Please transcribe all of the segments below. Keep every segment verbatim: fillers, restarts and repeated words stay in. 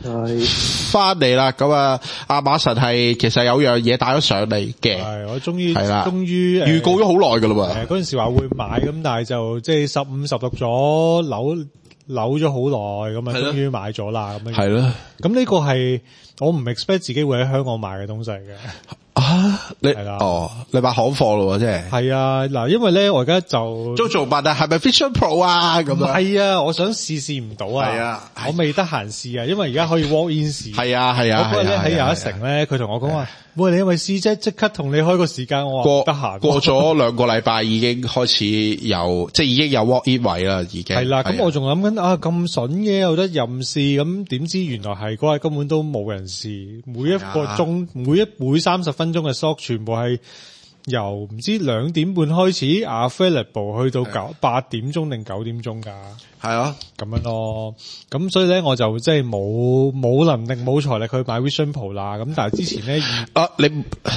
係翻嚟啦，咁啊，阿馬神係其實有樣嘢帶咗上嚟嘅， 係我終於係啦， 終於預告咗好耐噶啦喎。 誒嗰陣時話會買，咁但係就即係十五十六咗扭扭咗好耐，咁啊終於買咗啦，咁樣。係咯，咁呢個係我唔 expect 自己會喺香港買嘅東西嘅。 啊，你哦，你買行貨咯，即係。 係啊，嗱，因為咧我而家就都做乜啊？係咪 Vision Pro 啊？咁啊？ 係啊，我想試試唔到啊。係啊，我未得閒試啊，因為而家可以 walk in 試。係啊係啊。 我嗰日咧喺又一城咧，佢同我講話，喂，你因為試啫，即刻同你開個時間，我話得閒。 過咗兩個禮拜已經開始有，即係已經有 walk in 位啦，已經。 係啦，咁我仲諗緊啊，咁筍嘅有得任試，咁點知原來係嗰日根本都冇人試，每一個鐘，每一每三十分鐘嘅 stock 全部係由唔知兩點半開始 available 去到九八點鐘定九點鐘㗎。係啊，咁樣咯。咁所以咧，我就即係冇冇能力冇財力去買 Vision Pro 啦。咁但係之前咧， 啊你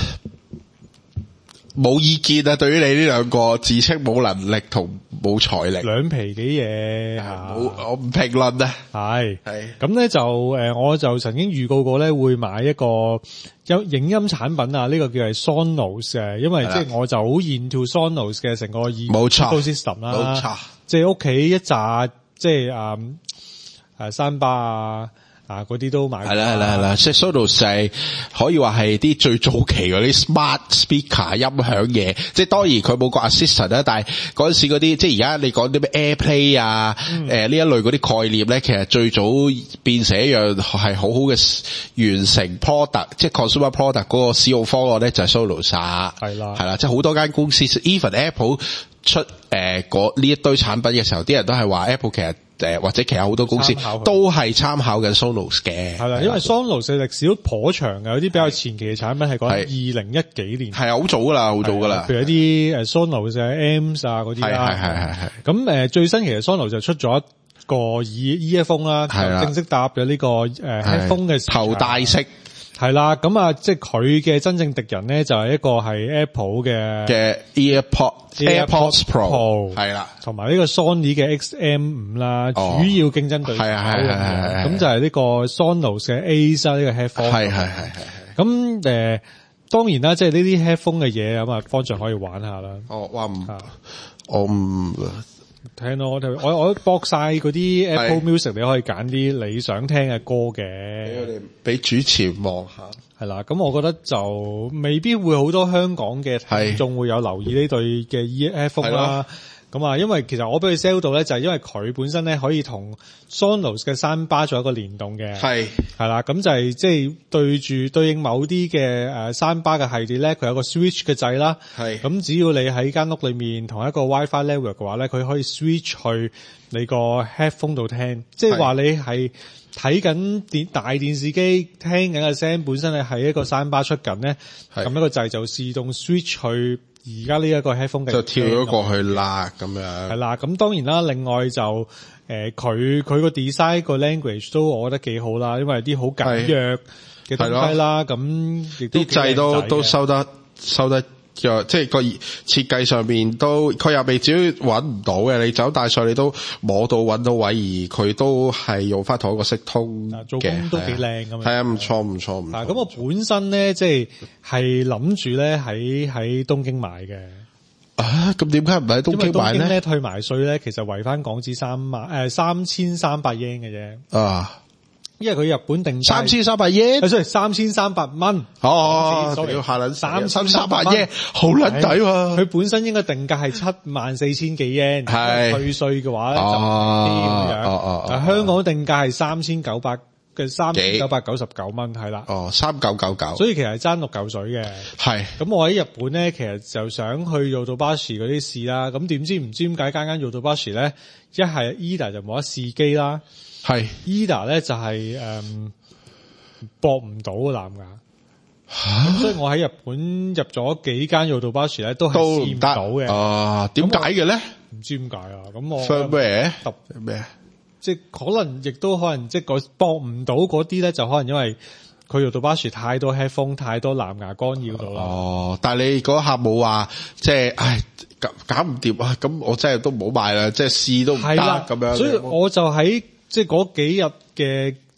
冇意見啊？對於你呢兩個自稱冇能力同冇財力， 兩皮幾嘢嚇， 我唔評論啊。 係係咁咧就誒，我就曾經預告過咧會買一個有影音產品啊，呢、這個叫係 Sonos 嘅，因為即係我就好 into Sonos 嘅成個 ecosystem 啦，冇錯，即係屋企一紮即係誒誒山巴啊。啊！嗰啲都買係啦係啦係啦，即係 Sonos 係可以話係啲最早期嗰啲 smart speaker 音響嘢，即係當然佢冇個 assistant 啦，但係嗰陣時嗰啲即係而家你講啲咩 AirPlay 啊，誒呢、嗯呃、一類嗰啲概念咧，其實最早變成一樣係好好嘅完成 product， 即係 consumer product 嗰個使用方案咧就係 Sonos，係啦係啦，即係好多間公司 even Apple 出誒嗰呢一堆產品嘅時候，啲人都係話 Apple 其實。誒或者其他好多公司都係參考緊 Sonos 嘅，係啦， 因為 Sonos 嘅歷史都頗長嘅，有啲比較前期嘅產品係講二零一幾年， 係啊，好早噶啦，好早噶啦， 譬如一啲誒 Sonos 嘅 Amps 啊嗰啲啦，係係係係。咁誒最新其實 Sonos 就出咗一個耳 earphone 啦，正式搭咗呢個誒 headphone 嘅頭戴式。 係啦，咁啊，即係佢嘅真正敵人咧，就係一個係 Apple 嘅嘅 AirPod AirPods Pro 係啦， 同埋呢個 Sony 嘅 X M 五啦，主要競爭對手係係係咁就係呢個 Sonos 嘅 Ace 啊，呢個 headphone 係係係係咁誒，當然啦，即係呢啲 headphone 嘅嘢咁啊，方丈可以玩下啦。哦，哇唔，我唔。聽咯，我我我播晒嗰啲 Apple Music，你可以揀啲你想聽嘅歌嘅。俾我哋俾主持望下，係啦。咁我覺得就未必會好多香港嘅聽眾會有留意呢對嘅 headphone 啦。咁啊，因為其實我俾佢 sell 到咧，就係因為佢本身咧可以同 Sonos 嘅山巴做一個聯動嘅，係係啦，咁就係即係對住對應某啲嘅誒山巴嘅系列咧，佢有個 switch 嘅掣啦，係咁只要你喺間屋裏面同一個 WiFi network 嘅話咧，佢可以 switch 去你個 headphone 度聽，即係話你係睇緊電大電視機聽緊嘅聲，本身係喺一個山巴出緊咧，咁一個掣就自動 switch 去。而家呢一個 headphone 嘅就跳咗過去啦，咁樣係啦。咁當然啦，另外就誒佢佢個 design 個 language 都我覺得幾好啦，因為啲好簡約嘅東西啦。咁亦都啲掣都都收得收得即係個設計上面都佢又未至於揾唔到嘅。你走大賽你都摸到揾到位，而佢都係用翻同一個色通嘅，做工都幾靚咁樣。係啊，唔錯唔錯唔錯。咁我本身咧即係係諗住咧喺喺東京買嘅。啊，咁點解唔喺東京買咧？東京咧退埋稅咧，其實圍翻港紙三萬誒三千三百 yen 嘅啫。啊。因為佢日本定三千三百 yen，誒，sorry，三千三百蚊。哦，要下撚三千三百 yen，好撚抵喎。佢本身應該定價係七萬四千幾 yen，係退稅嘅話咧就啲咁樣。哦哦，香港定價係三千九百嘅三千九百九十九蚊，係啦。哦，三九九九。所以其實係爭六嚿水嘅。係。咁我喺日本咧，其實就想去Yodobashi嗰啲試啦。咁點知唔知點解間間Yodobashi咧，一係 Eda 就冇得試機啦。係 Eda 咧就係誒駁唔到個藍牙，咁所以我喺日本入咗幾間Yodobashi咧都係試唔到嘅。啊，點解嘅咧？唔知點解啊？咁我 firmware 特咩？即係可能亦都可能即係個駁唔到嗰啲咧，就可能因為佢Yodobashi太多 headphone 太多藍牙干擾到啦。哦，但係你嗰刻冇話即係唉搞搞唔掂啊！咁我真係都唔好買啦，即係試都唔得咁樣。所以我就喺即係嗰幾日嘅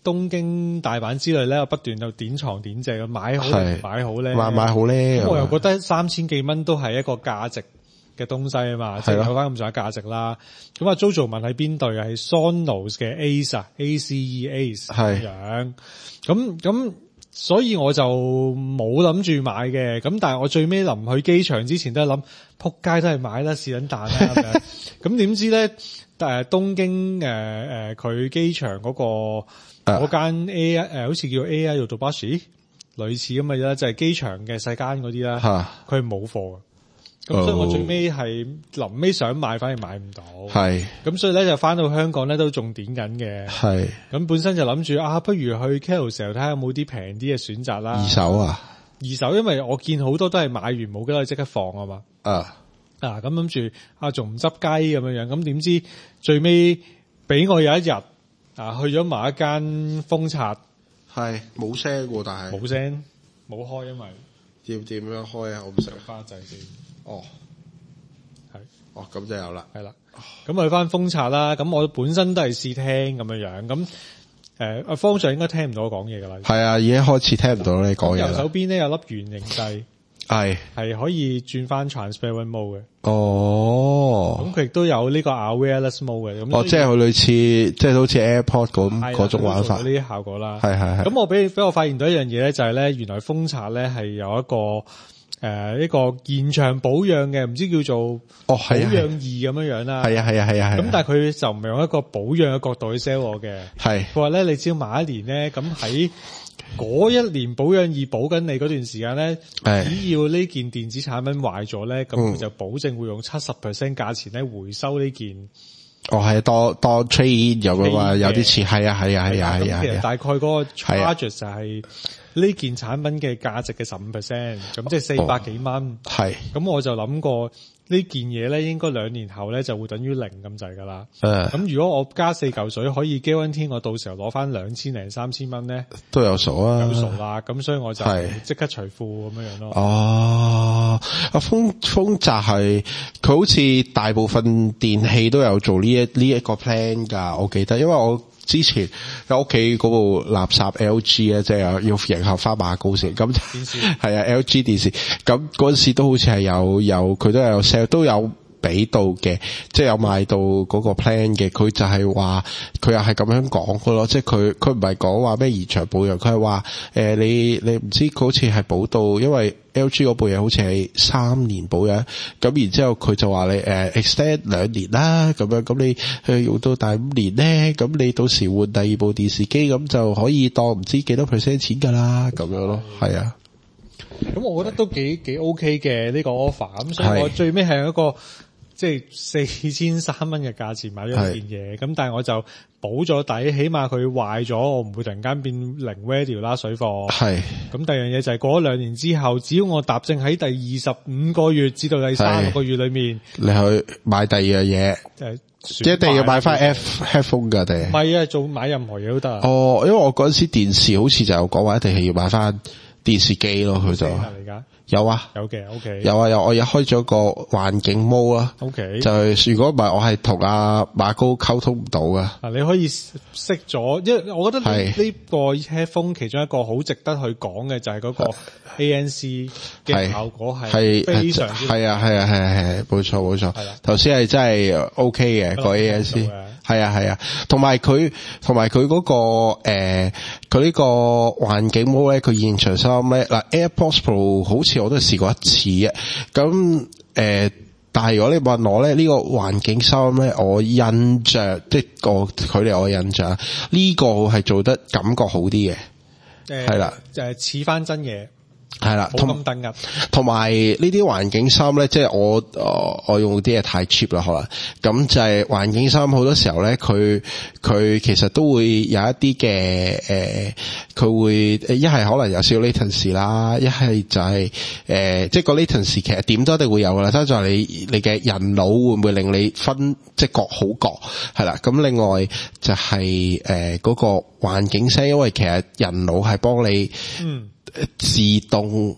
東京大阪之類咧，我不斷就點床點借咁買好定買好咧， 買買好咧。 咁我又覺得三千幾蚊都係一個價值嘅東西啊嘛，即係有翻咁上下價值啦。咁啊 ，Jojo 問喺邊隊啊？係 Sonos 嘅 Ace 啊 ，A C E Ace 咁樣。咁咁，所以我就冇諗住買嘅。咁但係我最尾臨去機場之前都係諗，撲街都係買啦，是撚蛋啦咁樣。咁點知咧？誒，東京誒誒，佢機場嗰個嗰間 A 誒，好似叫 A I Yodobashi，類似咁嘅啦，就係機場嘅細間嗰啲啦。佢係冇貨嘅。咁所以我最尾係臨尾想買，反而買唔到。係。咁所以咧就翻到香港咧都仲點緊嘅。係。咁本身就諗住啊，不如去 Carousell 睇下有冇啲平啲嘅選擇啦。二手啊？二手，因為我見好多都係買完冇幾耐即刻放啊嘛。啊。啊，咁諗住啊，仲唔執雞咁樣樣，咁點知最尾俾我有一日啊，去咗埋一間封刷，係冇聲喎，但係冇聲，冇開，因為要點樣開啊？我唔識花掣先。哦，係，哦，咁就有啦，係啦，咁去翻封刷啦。咁我本身都係試聽咁樣樣，咁誒，阿方丈應該聽唔到我講嘢噶啦。係啊，已經開始聽唔到你講嘢啦。右手邊咧有粒圓形掣。係係可以轉翻 transparent mode 嘅。哦，咁佢亦都有呢個 wireless mode 嘅。咁哦，即係佢類似，即係好似 AirPod 咁嗰種玩法。呢啲效果啦。係係係。咁我俾俾我發現到一樣嘢咧，就係咧，原來封刷咧係有一個誒、呃、一個現場保養嘅，唔知叫做哦保養儀咁樣樣啦。係啊係啊係啊係。咁但係佢就唔係用一個保養嘅角度去 sell 我嘅。係。佢話咧，你只要買一年咧，咁喺嗰一年保養易保緊你嗰段時間咧，只要呢件電子產品壞咗咧，咁佢就保證會用七十 percent 價錢咧回收呢件。哦，係當當 trade 有嘅話，有啲似係啊係啊係啊係啊。其實大概嗰個 charges 就係呢件產品嘅價值嘅十五 percent，咁即係四百幾蚊。係。咁我就諗過。呢件嘢咧，應該兩年後咧就會等於零咁滯噶啦。誒，咁如果我加四嚿水可以 guarantee 我到時候攞翻兩千零三千蚊咧，都有數啊，有數啦。咁所以我就即刻除褲咁樣樣咯。哦，阿豐豐澤係佢好似大部分電器都有做呢一呢一個 plan 噶，我記得，因為我之前喺屋企嗰部垃圾 L G 咧，即係要迎合翻馬高先，咁係啊 L G 電視，咁嗰陣時都好似係有有佢都有 sell 都有俾到嘅，即係有買到嗰個 plan 嘅，佢就係話佢又係咁樣講嘅咯，即係佢佢唔係講話咩延長保養，佢係話誒你你唔知佢好似係保到，因為 L G 嗰部嘢好似係三年保養，咁然之後佢就話你誒、呃、extend 兩年啦，咁樣咁你去用到第五年咧，咁你到時換第二部電視機咁就可以當唔知幾多 percent 錢噶啦，咁樣咯，係啊。咁我覺得都幾幾 OK 嘅呢個 offer，咁所以我最尾係一個即係四千三蚊嘅價錢買咗件嘢，咁但係我就補咗底，起碼佢壞咗，我唔會突然間變零 value 啦水貨。係。咁第二樣嘢就係過咗兩年之後，只要我踏正喺第二十五個月至到第三個月裏面，你去買第二樣嘢，誒，一定要買翻 F headphone 噶定？唔係啊，做買任何嘢都得。哦，因為我嗰陣時電視好似就有講話，一定係要買翻電視機咯，佢就。有啊，有嘅 ，OK，有啊有，我而家開咗個環境 mode 啦，OK，就係如果唔係我係同阿馬高溝通唔到噶。嗱，你可以熄咗，因為我覺得呢呢個 headphone 其中一個好值得去講嘅就係嗰個 A N C 嘅效果係非常之係啊係啊係啊係，冇錯冇錯，係啦，頭先係真係 OK 嘅個 A N C。係啊係啊，同埋佢同埋佢嗰個誒，佢呢個環境模咧，佢現場收音咧，嗱 AirPods Pro 好似我都試過一次嘅，咁誒、呃，但係如果你問我咧，呢、這個環境收音咧，我印象即係個距離我印象，呢、這個係做得感覺好啲嘅，誒係啦，就係似翻真嘢。係啦，同咁突兀，同埋呢啲環境衫咧，即係我，呃、我用啲嘢太 cheap 啦，可能咁就係環境衫好多時候咧，佢佢其實都會有一啲嘅誒，佢、呃、會一係可能有少少 latency 啦，一係就係、是、誒、呃，即係個 latency 其實點都一定會有噶啦，即係就係你你嘅人腦會唔會令你分即係覺好覺係啦，咁另外就係誒嗰個環境聲，因為其實人腦係幫你嗯。自動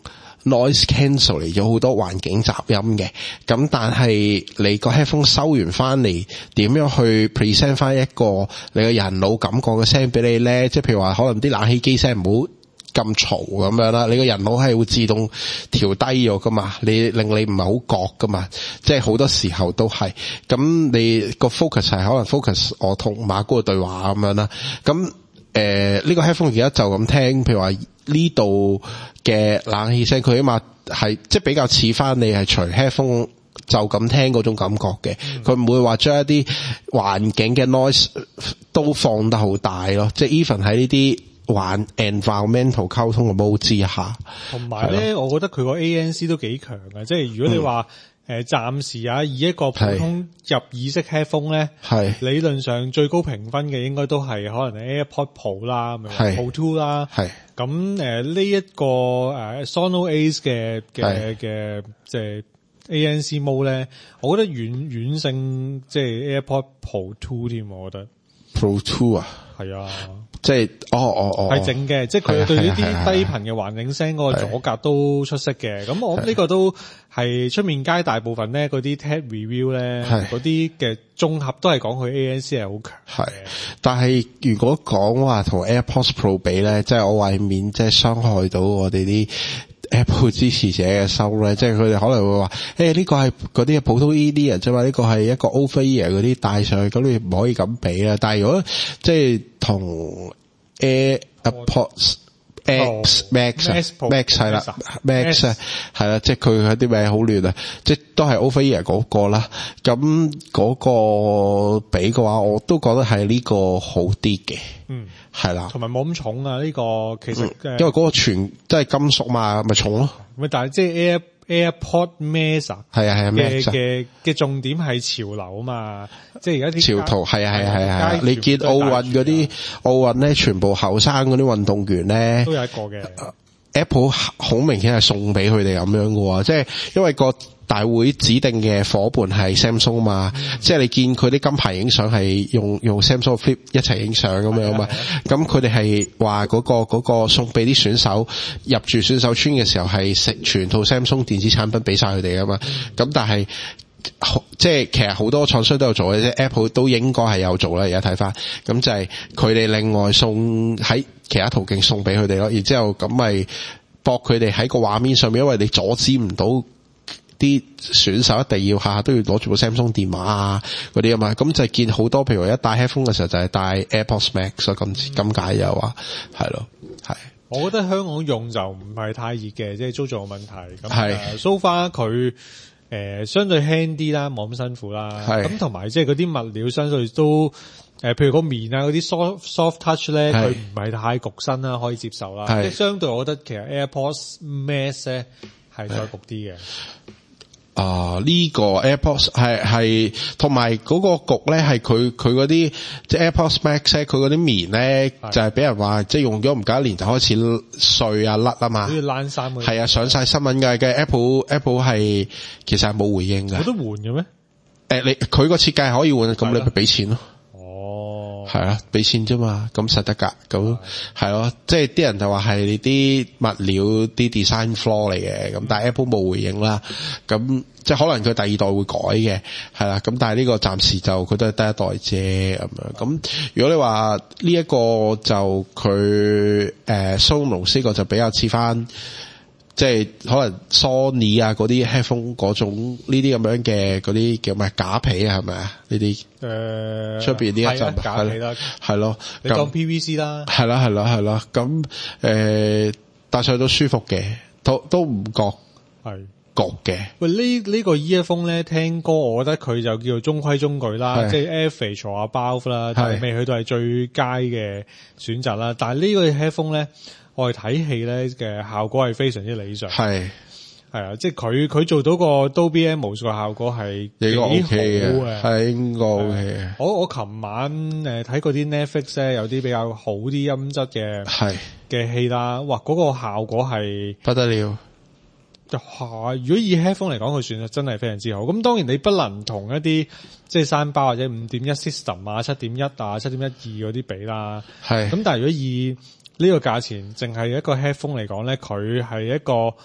noise cancel 嚟咗好多環境雜音嘅，咁但係你個 headphone 收完翻嚟，點樣去 present 翻一個你個人腦感覺嘅聲俾你咧？即係譬如話可能啲冷氣機聲唔好咁嘈咁樣啦，你個人腦係會自動調低咗噶嘛，你令你唔係好覺噶嘛，即係好多時候都係，咁你個 focus 係可能 focus 我同馬哥嘅對話咁樣啦，咁誒呢個 headphone 而家就咁聽，譬如話呢度嘅冷氣聲，佢起碼係即係比較似翻你係除 headphone 就咁聽嗰種感覺嘅，佢唔會話將一啲環境嘅 noise 都放得好大咯，即係 even 喺呢啲玩 environmental 溝通嘅 mode 之下。 同埋咧，我覺得佢個 A N C 都幾強嘅，即係如果你話誒暫時啊以一個普通入耳式 headphone 咧，係理論上最高評分嘅應該都係可能 AirPod Pro 啦，咪 Pro Two 啦，係咁誒呢一個誒 Sonoace 嘅嘅嘅即係 A N C mode 咧，我覺得遠遠勝即係 AirPod Pro Two 添，我覺得 Pro Two 啊， 係啊。 即係哦哦哦， 係正嘅，即係佢對呢啲低頻嘅環境聲嗰個阻隔都出色嘅。咁我諗呢個都係出面街大部分咧嗰啲 tech review 咧，嗰啲嘅綜合都係講佢 A N C 係好強。係，但係如果講話同 AirPods Pro 比咧，即係我為免即係傷害到我哋啲Apple 支持者嘅收咧，即係佢哋可能會話，誒呢個係嗰啲普通 e-ear 啫嘛，呢個係一個 over-ear 嗰啲帶上去，咁你唔可以咁比啦。但係如果即係同 AirPods X Max Max 係啦 Max 係啦，即係佢嗰啲名好亂啊，即係都係 over-ear 嗰個啦。咁嗰個比嘅話，我都覺得係呢個好啲嘅。嗯。係啦，同埋冇咁重啊！呢、這個其實、嗯、因為嗰個全即係金屬嘛，咪重咯。咪但係即係 Air AirPod Mesa 係啊係啊嘅嘅嘅重點係潮流啊嘛，即係而家啲潮途係啊係啊係啊！你見奧運嗰啲奧運咧，全部後生嗰啲運動員咧都有一個嘅。Apple 好明顯係送俾佢哋咁樣嘅喎，即係因為個大會指定嘅夥伴係 Samsung 嘛，嗯、即係你見佢啲金牌影相係用用 Samsung Flip 一齊影相咁樣嘛，咁佢哋係話嗰個嗰、嗰個送俾啲選手入住選手村嘅時候係食全套 Samsung 電子產品俾晒佢哋啊嘛，咁、嗯、但係即係其實好多廠商都有做嘅啫 ，Apple 都應該係有做啦。而家睇翻，咁就係佢哋另外送喺其他途徑送俾佢哋咯，然之後咁咪博佢哋喺個畫面上面，因為你阻止唔到啲選手一定要下下都要攞住部 Samsung 電話啊嗰啲啊嘛，咁就見好多譬如話一戴 headphone 嘅時候就係戴 AirPods Max，所以咁咁解又話係咯，係。我覺得香港用就唔係太熱嘅，即係租做嘅問題。咁係 so far 佢誒相對輕啲啦，冇咁辛苦啦。咁同埋即係嗰啲物料相對都。誒，譬如個棉啊，嗰啲 soft soft touch 咧，佢唔係太焗身啦，可以接受啦。即係相對，我覺得其實 AirPods Max 咧係再焗啲嘅。啊，呢個 AirPods 係係同埋嗰個焗咧，係佢佢嗰啲即係 AirPods Max 咧，佢嗰啲棉咧就係俾人話即係用咗唔夠一年就開始碎啊甩啊嘛。好似爛衫嗰啲。係啊，上晒新聞嘅嘅 Apple Apple 係其實係冇回應㗎。有得換嘅咩？誒，你佢個設計係可以換，咁你咪俾錢咯。係啊，俾錢啫嘛，咁實得噶，咁係咯，即係啲人就話係你啲物料啲 design flaw 嚟嘅，咁但係 Apple 冇回應啦，咁即係可能佢第二代會改嘅，係啦，咁但係呢個暫時就佢都係第一代啫，咁樣，咁如果你話呢一個就佢誒 Sonos 呢個就比較似翻。即係可能 Sony 啊嗰啲 headphone 嗰種呢啲咁樣嘅嗰啲叫咩假皮啊係咪啊呢啲誒出邊呢一陣假皮啦係咯你當 P V C 啦係啦係啦係啦咁誒戴上都舒服嘅都都唔覺係焗嘅喂呢呢個 earphone 咧聽歌我覺得佢就叫做中規中矩啦即係 average 坐下 above 啦但係未去到係最佳嘅選擇啦但係呢個 headphone 咧我哋睇戲咧嘅效果係非常之理想，係係啊，即係佢佢做到個 Dolby Atmos 個效果係幾好嘅，係應該 OK 嘅。我我琴晚誒睇嗰啲 Netflix 咧有啲比較好啲音質嘅係嘅戲啦，哇嗰、嗰個效果係不得了。係如果以 headphone 嚟講，佢算係真係非常之好。咁當然你不能同一啲即係山包或者五點一 system 啊、七點一啊、七點一二嗰啲比啦。係咁，但係如果以呢個價錢淨係一個 headphone 嚟講咧，佢係一個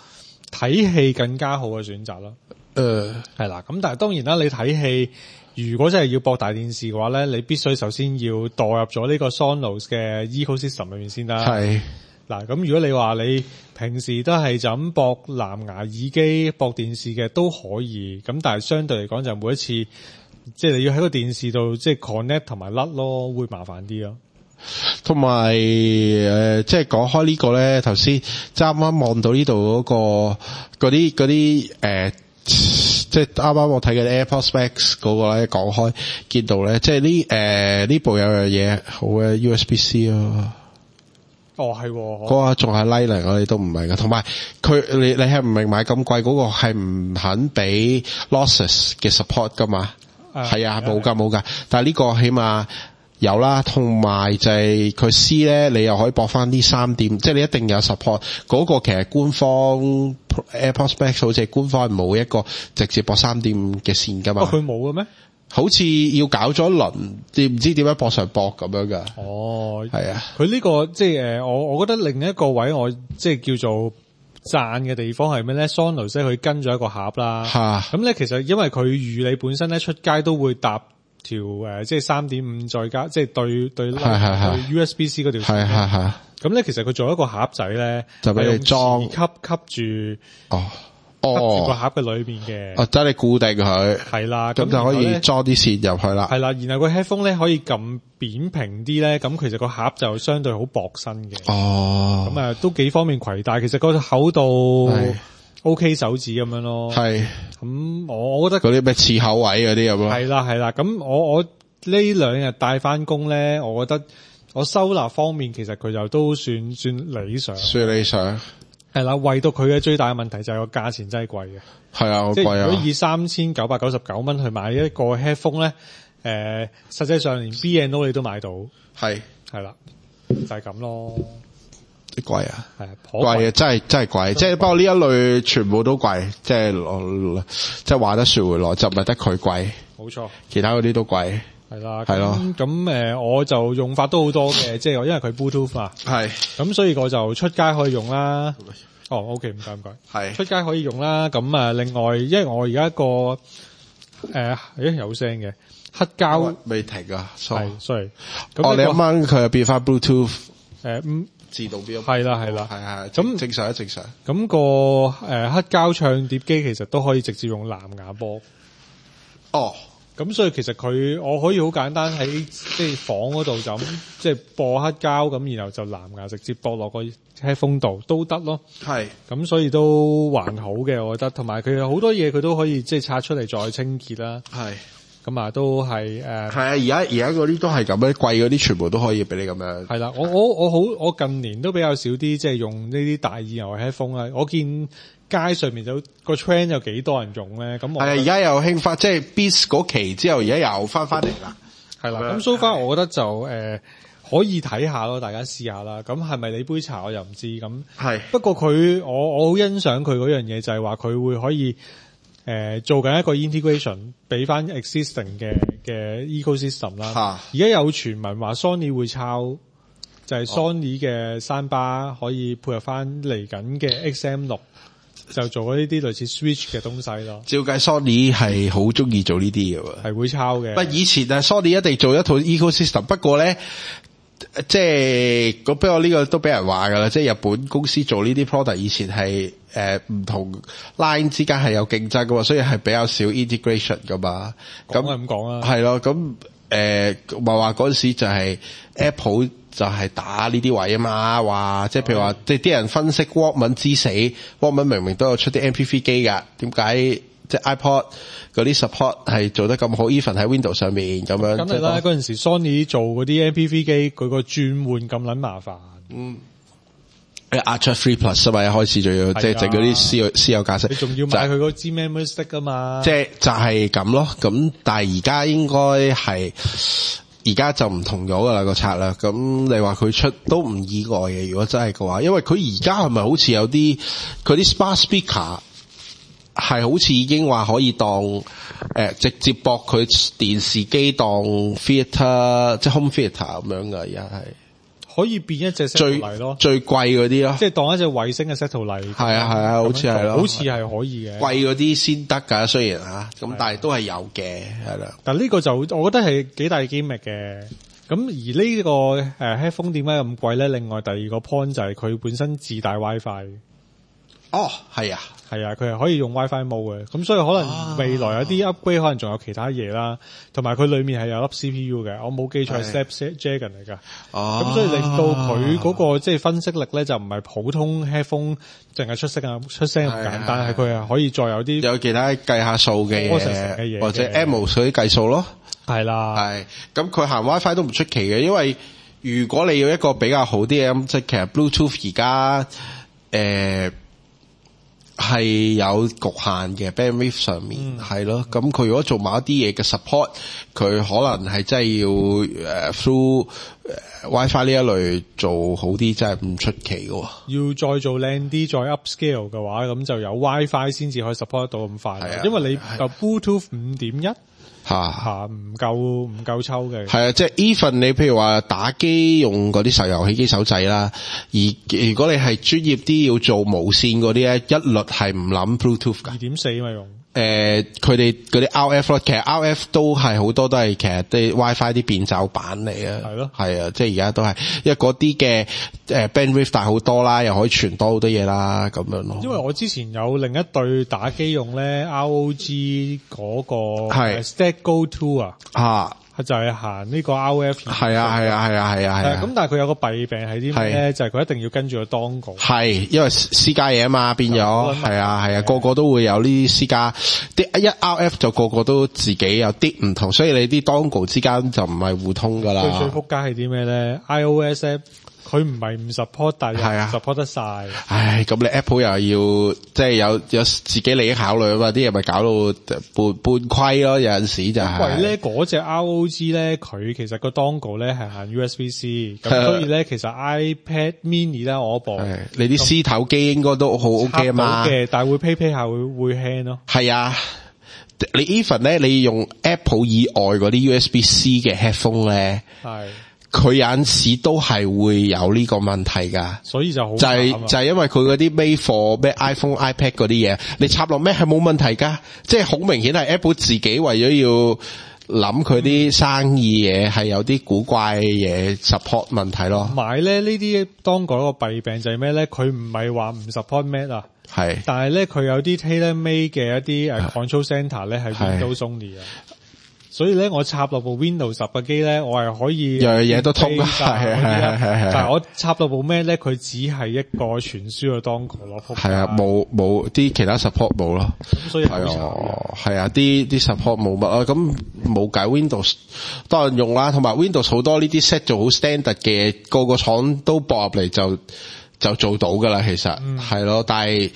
睇戲更加好嘅選擇咯。誒、呃，係啦，咁但係當然啦，你睇戲如果真係要駁大電視嘅話咧，你必須首先要墮入咗呢個 Sonos 嘅 ecosystem 裏面先啦。係。嗱，咁如果你話你平時都係就咁駁藍牙耳機駁電視嘅都可以，咁但係相對嚟講就每一次即係你要喺個電視度即係 connect 同埋甩咯，會麻煩啲咯。 同埋誒，即係講開呢個咧，頭先即係啱啱望到呢度嗰個嗰啲嗰啲誒，即係啱啱我睇嘅 AirPods Max 嗰個咧，講開見到咧，即係呢誒呢部有樣嘢好嘅 U S B C 咯。 哦，係嗰個仲係 Lightning，我哋都唔明㗎。同埋佢你你係唔明買咁貴嗰個係唔肯俾 lossless 嘅 support 噶嘛？係啊，冇噶冇噶。但係呢個起碼有啦，同埋就係佢 C 咧，你又可以駁翻啲三點，即係你一定有 support。嗰個其實官方 AirPods Max 好似官方係冇一個直接駁三點五嘅線噶嘛。 哦，佢冇嘅咩？ 好似要搞咗一輪，唔知點樣駁上駁咁樣噶。 哦， 係啊， 佢呢、這個即係誒，我我覺得另一個位我即係叫做讚嘅地方係咩咧 ？Sonos 佢跟咗一個盒啦，咁咧其實因為佢預你本身咧出街都會搭條誒，即係三點五再加即係對對對 U S B C 嗰條線，係係係。咁咧其實佢做一個盒仔咧，就俾你裝吸吸住哦。哦，住個盒嘅裏邊嘅， 哦，即係你固定佢， 係啦， 咁就可以裝啲線入去啦， 係啦，然後個 headphone 咧可以撳扁平啲咧，咁其實個盒就相對好薄身嘅，哦，咁啊都幾方便攜帶，其實個厚度 OK 手指咁樣咯，係，咁我我覺得嗰啲咩刺口位嗰啲咁咯，係啦係啦，咁我我呢兩日帶翻工咧，我覺得我收納方面其實佢就都算算理想，算理想。係啦，唯獨佢嘅最大嘅問題就係個價錢真係貴嘅。係啊，好貴啊！即係如果以三千九百九十九蚊去買一個 headphone 咧，誒、呃，實際上連 B and O 你都買到。係係啦，就係、是、咁咯。貴啊，係啊，貴啊，真係真係貴。即係不過呢一類全部都貴，即係即係話得說回來，就唔係得佢貴。冇錯，其他嗰啲都貴。係啦，係咯，咁誒，我就用法都好多嘅，即係因為佢 Bluetooth 嘛，係，咁所以我就出街可以用啦。哦 ，OK，唔該唔該，係，出街可以用啦。咁啊，另外，因為我而家個誒，誒有聲嘅黑膠未停啊，係 ，sorry。哦，你一掹佢又變翻 Bluetooth，誒，嗯，自動變，係啦係啦，係係，咁正常啊正常。咁個誒黑膠唱碟機其實都可以直接用藍牙播。哦。咁所以其實佢我可以好簡單喺即係房嗰度就咁即係播黑膠咁，然後就藍牙直接播落個 headphone 度都得咯。係，咁所以都還好嘅，我覺得。同埋佢有好多嘢佢都可以即係拆出嚟再清潔啦。係，咁啊都係誒。係啊，而家而家嗰啲都係咁樣，貴嗰啲全部都可以俾你咁樣。係啦，我我我好我近年都比較少啲即係用呢啲大耳牛 headphone 啦。我見街上面有個 trend 有幾多人用咧？咁係啊，而家又興翻，即係 Beats 嗰期之後，而家又翻翻嚟啦。係啦，咁 so far 我覺得就誒、呃、可以睇下咯，大家試下啦。咁係咪你杯茶我又唔知。咁係不過佢我我好欣賞佢嗰樣嘢，就係話佢會可以誒、呃、做緊一個 integration， 俾翻 existing 嘅嘅 ecosystem 啦。而家有傳聞話 Sony 會抄，就係、是、Sony 嘅山巴可以配合翻嚟緊嘅 X M 六。就做咗呢啲類似 Switch 嘅東西咯。照計 Sony 係好中意做呢啲嘅喎，係會抄嘅。不以前啊 Sony 一定做一套 ecosystem， 不過咧即係不過呢個都俾人話噶啦，即係日本公司做呢啲 product 以前係誒唔同 line 之間係有競爭噶嘛，所以係比較少 integration 噶嘛。咁係咁講啦，係咯，咁誒咪話嗰陣時就係 Apple。就係、是、打呢啲位啊嘛，話即係譬如話，即係啲人分析 Walkman 之死 ，Walkman 明明都有出啲 M P three 機噶，點解即係 iPod 嗰啲 support 係做得咁好 ？even 喺 Windows 上面咁樣。咁係啦，嗰陣時 Sony 做嗰啲 M P three 機，佢個轉換咁撚麻煩。嗯。Ultra three Plus 啊嘛，一開始仲要即係整嗰啲私有私有架式。你仲要買佢嗰支 memory stick 啊嘛。即係就係咁咯，咁但係而家應該係。而家就唔同咗噶啦個策略，咁你話佢出都唔意外嘅。如果真係嘅話，因為佢而家係咪好似有啲佢啲 smart speaker 係好似已經話可以當誒、呃、直接駁佢電視機當 theater 即係 home theater 咁樣噶，而家係可以變一隻 set 嚟咯， 最貴嗰啲咯， 即係當一隻衛星嘅 set 嚟。 係啊係啊，好似係咯， 好似係可以嘅。貴嗰啲先得㗎，雖然吓，咁但係都係有嘅，係啦。 但呢個就我覺得係幾大 gimmick嘅。咁而呢個誒 headphone 點解咁貴咧？另外第二個 point 就係佢本身自帶 WiFi。 哦，係啊， 係啊，佢係可以用 WiFi mode 嘅，咁所以可能未來有啲 upgrade 可能仲有其他嘢啦，同埋佢裏面係有粒 C P U 嘅，我冇記錯係 Snapdragon 嚟㗎。哦，咁所以令到佢嗰個即係分析力咧就唔係普通 headphone 淨係出聲啊出聲咁簡單，係佢係可以再有啲有其他計下數嘅嘢，或者 M O 嗰啲計數咯。 係啦， 係咁佢行 WiFi 都唔出奇嘅，因為如果你要一個比較好啲嘅咁，即係其實 Bluetooth 而家誒係有局限嘅 bandwidth 上面係咯，咁佢如果做某一啲嘢嘅 support，佢可能係真係要誒 through WiFi 呢一類做好啲，真係唔出奇嘅。 要再做靚啲，再 upscale 嘅話，咁就有 WiFi 先至可以 support 得到咁快。係啊，因為你個 Bluetooth 五點一。吓吓唔夠唔夠抽嘅， 係啊，即係 even 你譬如話打機用嗰啲手遊戲機手掣啦，而如果你係專業啲要做無線嗰啲咧，一律係唔諗 Bluetooth 噶。 二點四咪用。 誒，佢哋嗰啲 R F 咯，其實 R F 都係好多都係其實啲 WiFi 啲變奏版嚟啊。係咯，係啊，即係而家都係，因為嗰啲嘅誒 bandwidth 大好多啦，又可以傳多好多嘢啦，咁樣咯。 因為我之前有另一對打機用咧 ，R O G 嗰個係 Stego Two 啊。啊。就係行呢個 R F。 係啊係啊係啊係啊係啊。 咁但係佢有個弊病係啲咩咧？就係佢一定要跟住個 dongle。係， 因為私家嘢啊嘛，變咗係啊係啊，個個都會有呢啲私家。啲一 R F 就個個都自己有啲唔同，所以你啲 dongle 之間就唔係互通噶啦。 最最仆街係啲咩咧 ？iOS app 佢唔係唔 support，但係又 support 得晒。唉， 咁你 Apple 又要即係有有自己利益考慮啊嘛，啲嘢咪搞到半半虧咯，有陣時就係、是。 因為咧嗰隻 R O G 咧，佢其實個 dongle 咧係行 U S B C， 咁所以咧其實 iPad Mini 咧我部， 你啲獅頭機應該都好 OK 啊嘛。 嘅，但係會 pay pay 下會會輕咯。 係啊。你 even 咧，你用 Apple 以外嗰啲 U S B C 嘅 headphone 咧，係佢有陣時都係會有呢個問題噶，所以就好就係、是、就係、是、因為佢嗰啲 made for 咩 iPhone、iPad 嗰啲嘢，你插落咩係冇問題噶，即係好明顯係 Apple 自己為咗要諗佢啲生意嘢係有啲古怪嘢 support 問題咯。買咧呢啲當嗰個弊病就係咩咧？佢唔係話唔 support Mac 啊。係，但係咧佢有啲 tailor-made 嘅一啲誒 control center 咧係 Windows Only 啊，所以咧我插落部 Windows 十嘅機咧，我係可以樣嘢都通啊，係係係係。但係我插落部咩咧，佢只係一個傳輸嘅 dongle 咯，係啊，冇冇啲其他 support 冇咯，咁所以係啊，係啊，啲啲 support 冇乜啊，咁冇計 Windows 多人用啦，同埋 Windows 好多呢啲 set 做好 standard 嘅，個個廠都駁入嚟就。就做到噶啦，其實係咯、嗯，但係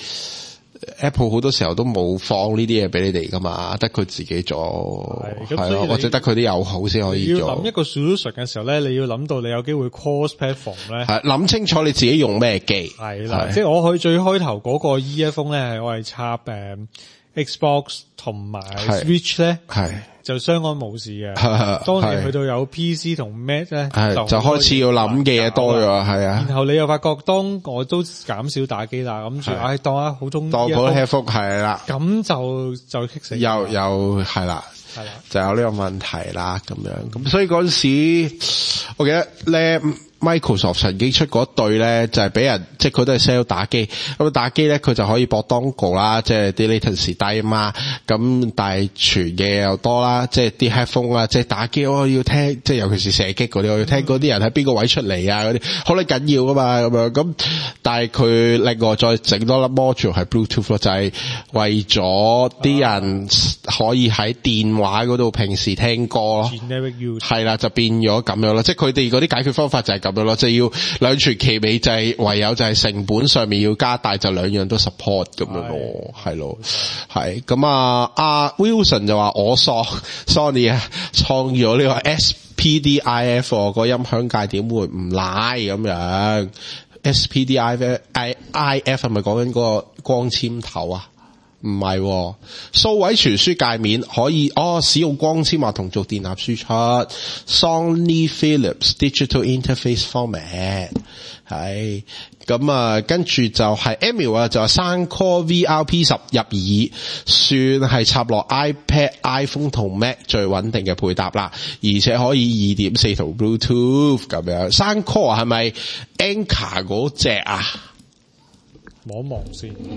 Apple 好多時候都冇放呢啲嘢俾你哋噶嘛，得佢自己做，係咯，或者得佢啲友好先可以做。要諗一個 solution 嘅時候咧，你要諗到你有機會 cross platform 咧，係諗清楚你自己用咩機，係啦，即係我去最開頭嗰個 earphone 咧，係我係插誒、嗯、Xbox 同埋 Switch 咧，係。就相安無事嘅。當你去到有 P C 同 Mac 咧，就就開始要諗嘅嘢多咗，係啊。然後你又發覺，當我都減少打機啦，諗住唉當啊好中意當嗰 headphone 係啦，咁就就棘死。又又係啦，係啦，就有呢個問題啦，咁樣咁，所以嗰陣時，我記得咧。Microsoft 曾經出嗰對咧，就係俾人即係佢都係 sell 打機，咁打機咧佢就可以駁 dongle 啦，即係啲 latency 低啊嘛，咁但係傳嘅又多啦，即係啲 headphone 啊，即係打機我要聽，即係尤其是射擊嗰啲，我要聽嗰啲人喺邊個位出嚟啊嗰啲，好撚緊要噶嘛咁樣，咁但係佢另外再整多粒 module 係 Bluetooth 咯，就係為咗啲人可以喺電話嗰度平時聽歌咯，係啦，就變咗咁樣咯，即係佢哋嗰啲解決方法就係咁樣咯，即係要兩全其美，就係唯有就係成本上面要加大，就兩樣都 support 咁樣咯，係咯，係咁啊，阿 Wilson 就話我索 Sony 啊創咗呢個 S P D I F 個音響界點會唔賴咁樣 ？S P D I F I F 係咪講緊嗰個光纖頭啊？ 唔係，數位傳輸界面可以哦，使用光纖或同族電纜輸出 Sony Philips Digital Interface Format 係咁啊，跟住就係 Emil 啊，就係 Soundcore V R P 十入耳，算係插落 iPad、iPhone 同 Mac 最穩定嘅配搭啦，而且可以二點四同 Bluetooth 咁樣。Soundcore 係咪 Anker 嗰隻啊？ 望一望先，誒、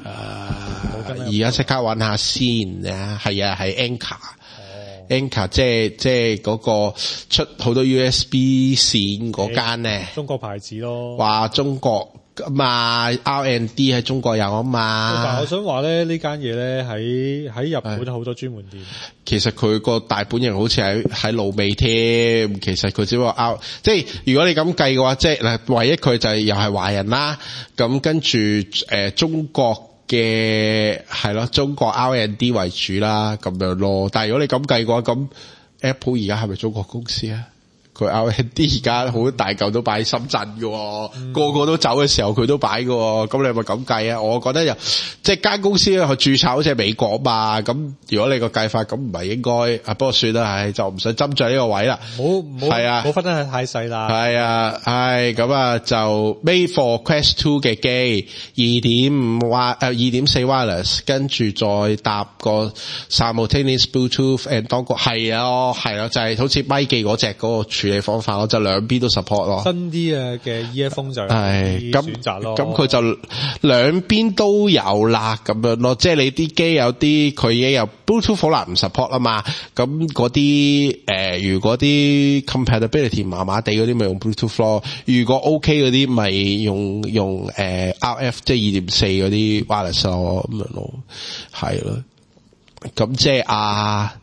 uh, 而家即刻揾下先啊！係啊，係 Anker，Anker、哦、即係即係嗰個出好多 U S B 線嗰間咧， 中國牌子咯。話中國嘛 R and D 喺中國有啊嘛。 但係我想話咧，呢間嘢咧喺喺日本好多專門店。 其實佢個大本營好似喺喺老味添，其實佢只不過 out， 即係如果你咁計嘅話，即係嗱，唯一佢就係又係華人啦。咁跟住誒、呃、中國嘅係咯，中國 R and D 為主啦，咁樣咯。但係如果你咁計嘅話，咁 Apple 而家係咪中國公司啊？佢 R and D 而家好大嚿都擺喺深圳嘅，嗯、個個都走嘅時候佢都擺嘅，咁你係咪咁計啊？我覺得又即係間公司佢註冊好似係美國嘛，咁如果你個計法咁唔係應該啊，不過算啦，係就唔想斟酌呢個位啦。唔好唔好係啊， 唔好分得太細啦。 係啊，係咁啊，就 Made for Quest two 嘅機，二點五瓦誒，二點四 wireless， 跟住再搭個 simultaneous Bluetooth and dongle， 係啊，係啊，就係、是、好似咪記嗰隻嗰個處理方法咯，就兩邊都 support 咯。新啲嘅嘅 earphone 就係咁選擇咯。咁佢就兩邊都有啦，咁樣咯。即係你啲機有啲佢已經有 Bluetooth 好難唔 support 啊嘛。咁嗰啲誒，如果啲 compatibility 麻麻地嗰啲咪用 Bluetooth 咯。如果 OK 嗰啲咪用用誒、呃、R F 即係二點四嗰啲 wireless 咯，咁樣咯，係咯。咁即係啊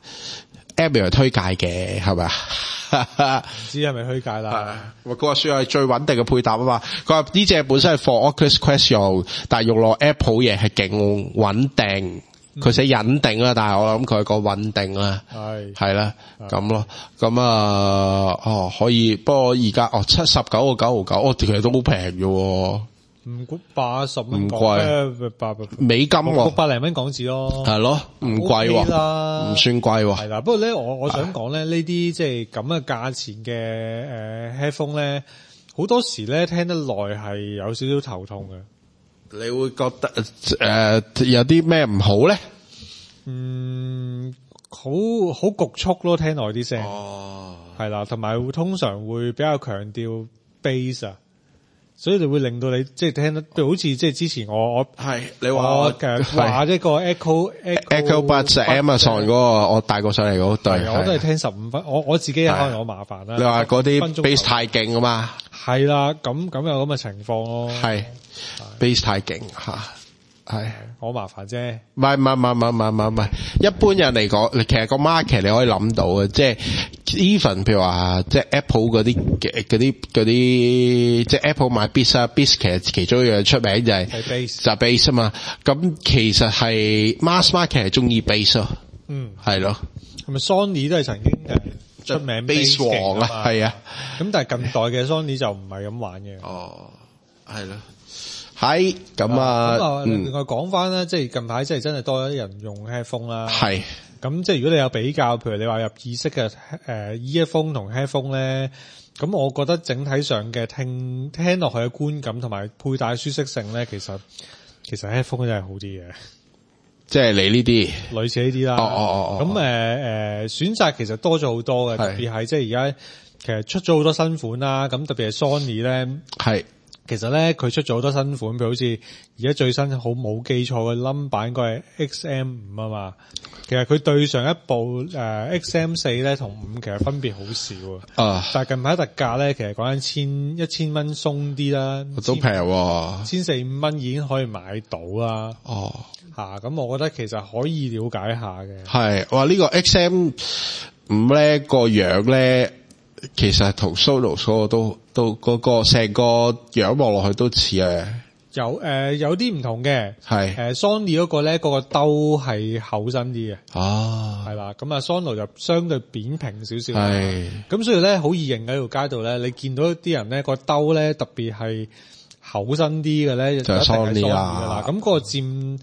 Emil 推介嘅係咪啊？ 唔知係咪虛界啦？ 佢話算係最穩定嘅配搭啊嘛。佢話呢隻本身係 for Oculus Quest 用，但係用落 Apple 嘢係勁穩定。佢寫穩定啦，但係我諗佢係講穩定啦。係係啦，咁咯。咁啊，哦可以。不過而家哦七十九個九毫九，哦其實都好平嘅。 唔估八十蚊， 唔貴，八美金喎， 六百零蚊港紙咯， 係咯，唔貴喎，唔算貴喎， 係啦。不過咧，我我想講咧，呢啲即係咁嘅價錢嘅誒 headphone 咧，好多時咧聽得耐係有少少頭痛嘅。 你會覺得誒、呃、有啲咩唔好咧？ 嗯，好好局促咯，聽耐啲聲， 哦， 係啦，同埋會通常會比較強調 bass 啊。所以就會令到你即係聽得，譬如好似即係之前我我係你話我嘅話一個 Echo Echo Buds Amazon 嗰個我帶過上嚟嗰對， 我都係聽十五分，我我自己可能好麻煩啦。 你話嗰啲 bass 太勁啊嘛？ 係啦，咁咁有咁嘅情況咯。係 bass 太勁吓。係好麻煩啫， 唔係唔係唔係唔係唔係唔係，一般人嚟講，其實個 market 你可以諗到嘅，即係 even 譬如話，即係 Apple 嗰啲嗰啲嗰啲，即係 Apple 買 Beats 啊 ，Beats 其實其中一樣出名就係就係 bass 啊嘛，咁其實係 mass market 係中意 bass 咯，嗯，係咯， 係咪 Sony 都係曾經誒出名 bass 王啊，係啊， 咁但係近代嘅 Sony 就唔係咁玩嘅， 哦，係咯。係咁啊， 咁啊，另外講翻咧，即係近排即係真係多咗人用 headphone 啦。 係， 咁即係如果你有比較，譬如你話入耳式嘅誒 earphone 同 headphone 咧，咁我覺得整體上嘅聽聽落去嘅觀感同埋佩戴舒適性咧，其實其實 headphone 真係好啲嘅。 即係你呢啲類似呢啲啦。哦哦哦。咁誒誒，選擇其實多咗好多嘅，特別係即係而家其實出咗好多新款啦。咁特別係 Sony 咧，係。其實咧，佢出咗好多新款，譬如好似而家最新好冇記錯嘅 number 應該係 X M 五啊嘛。其實佢對上一部誒、呃、X M 四咧同五其實分別好少啊。但係近排特價咧，其實講緊千一千蚊鬆啲啦， 都平喎， 千四五蚊已經可以買到啦。哦，吓咁、啊，我覺得其實可以了解下嘅。係， 哇！呢、這個 X M 五咧個樣咧。其實同 Sonos 嗰個都都嗰個成個樣望落去都似啊， 有誒、呃、有啲唔同嘅，係誒、呃、Sony 嗰個咧個個兜係厚身啲嘅，哦係啦，咁啊 Sonos 就相對扁平少少，係咁所以咧好易認喺條街度咧，你見到啲人咧個兜咧特別係厚身啲嘅咧，就係 Sony 啦，咁嗰個佔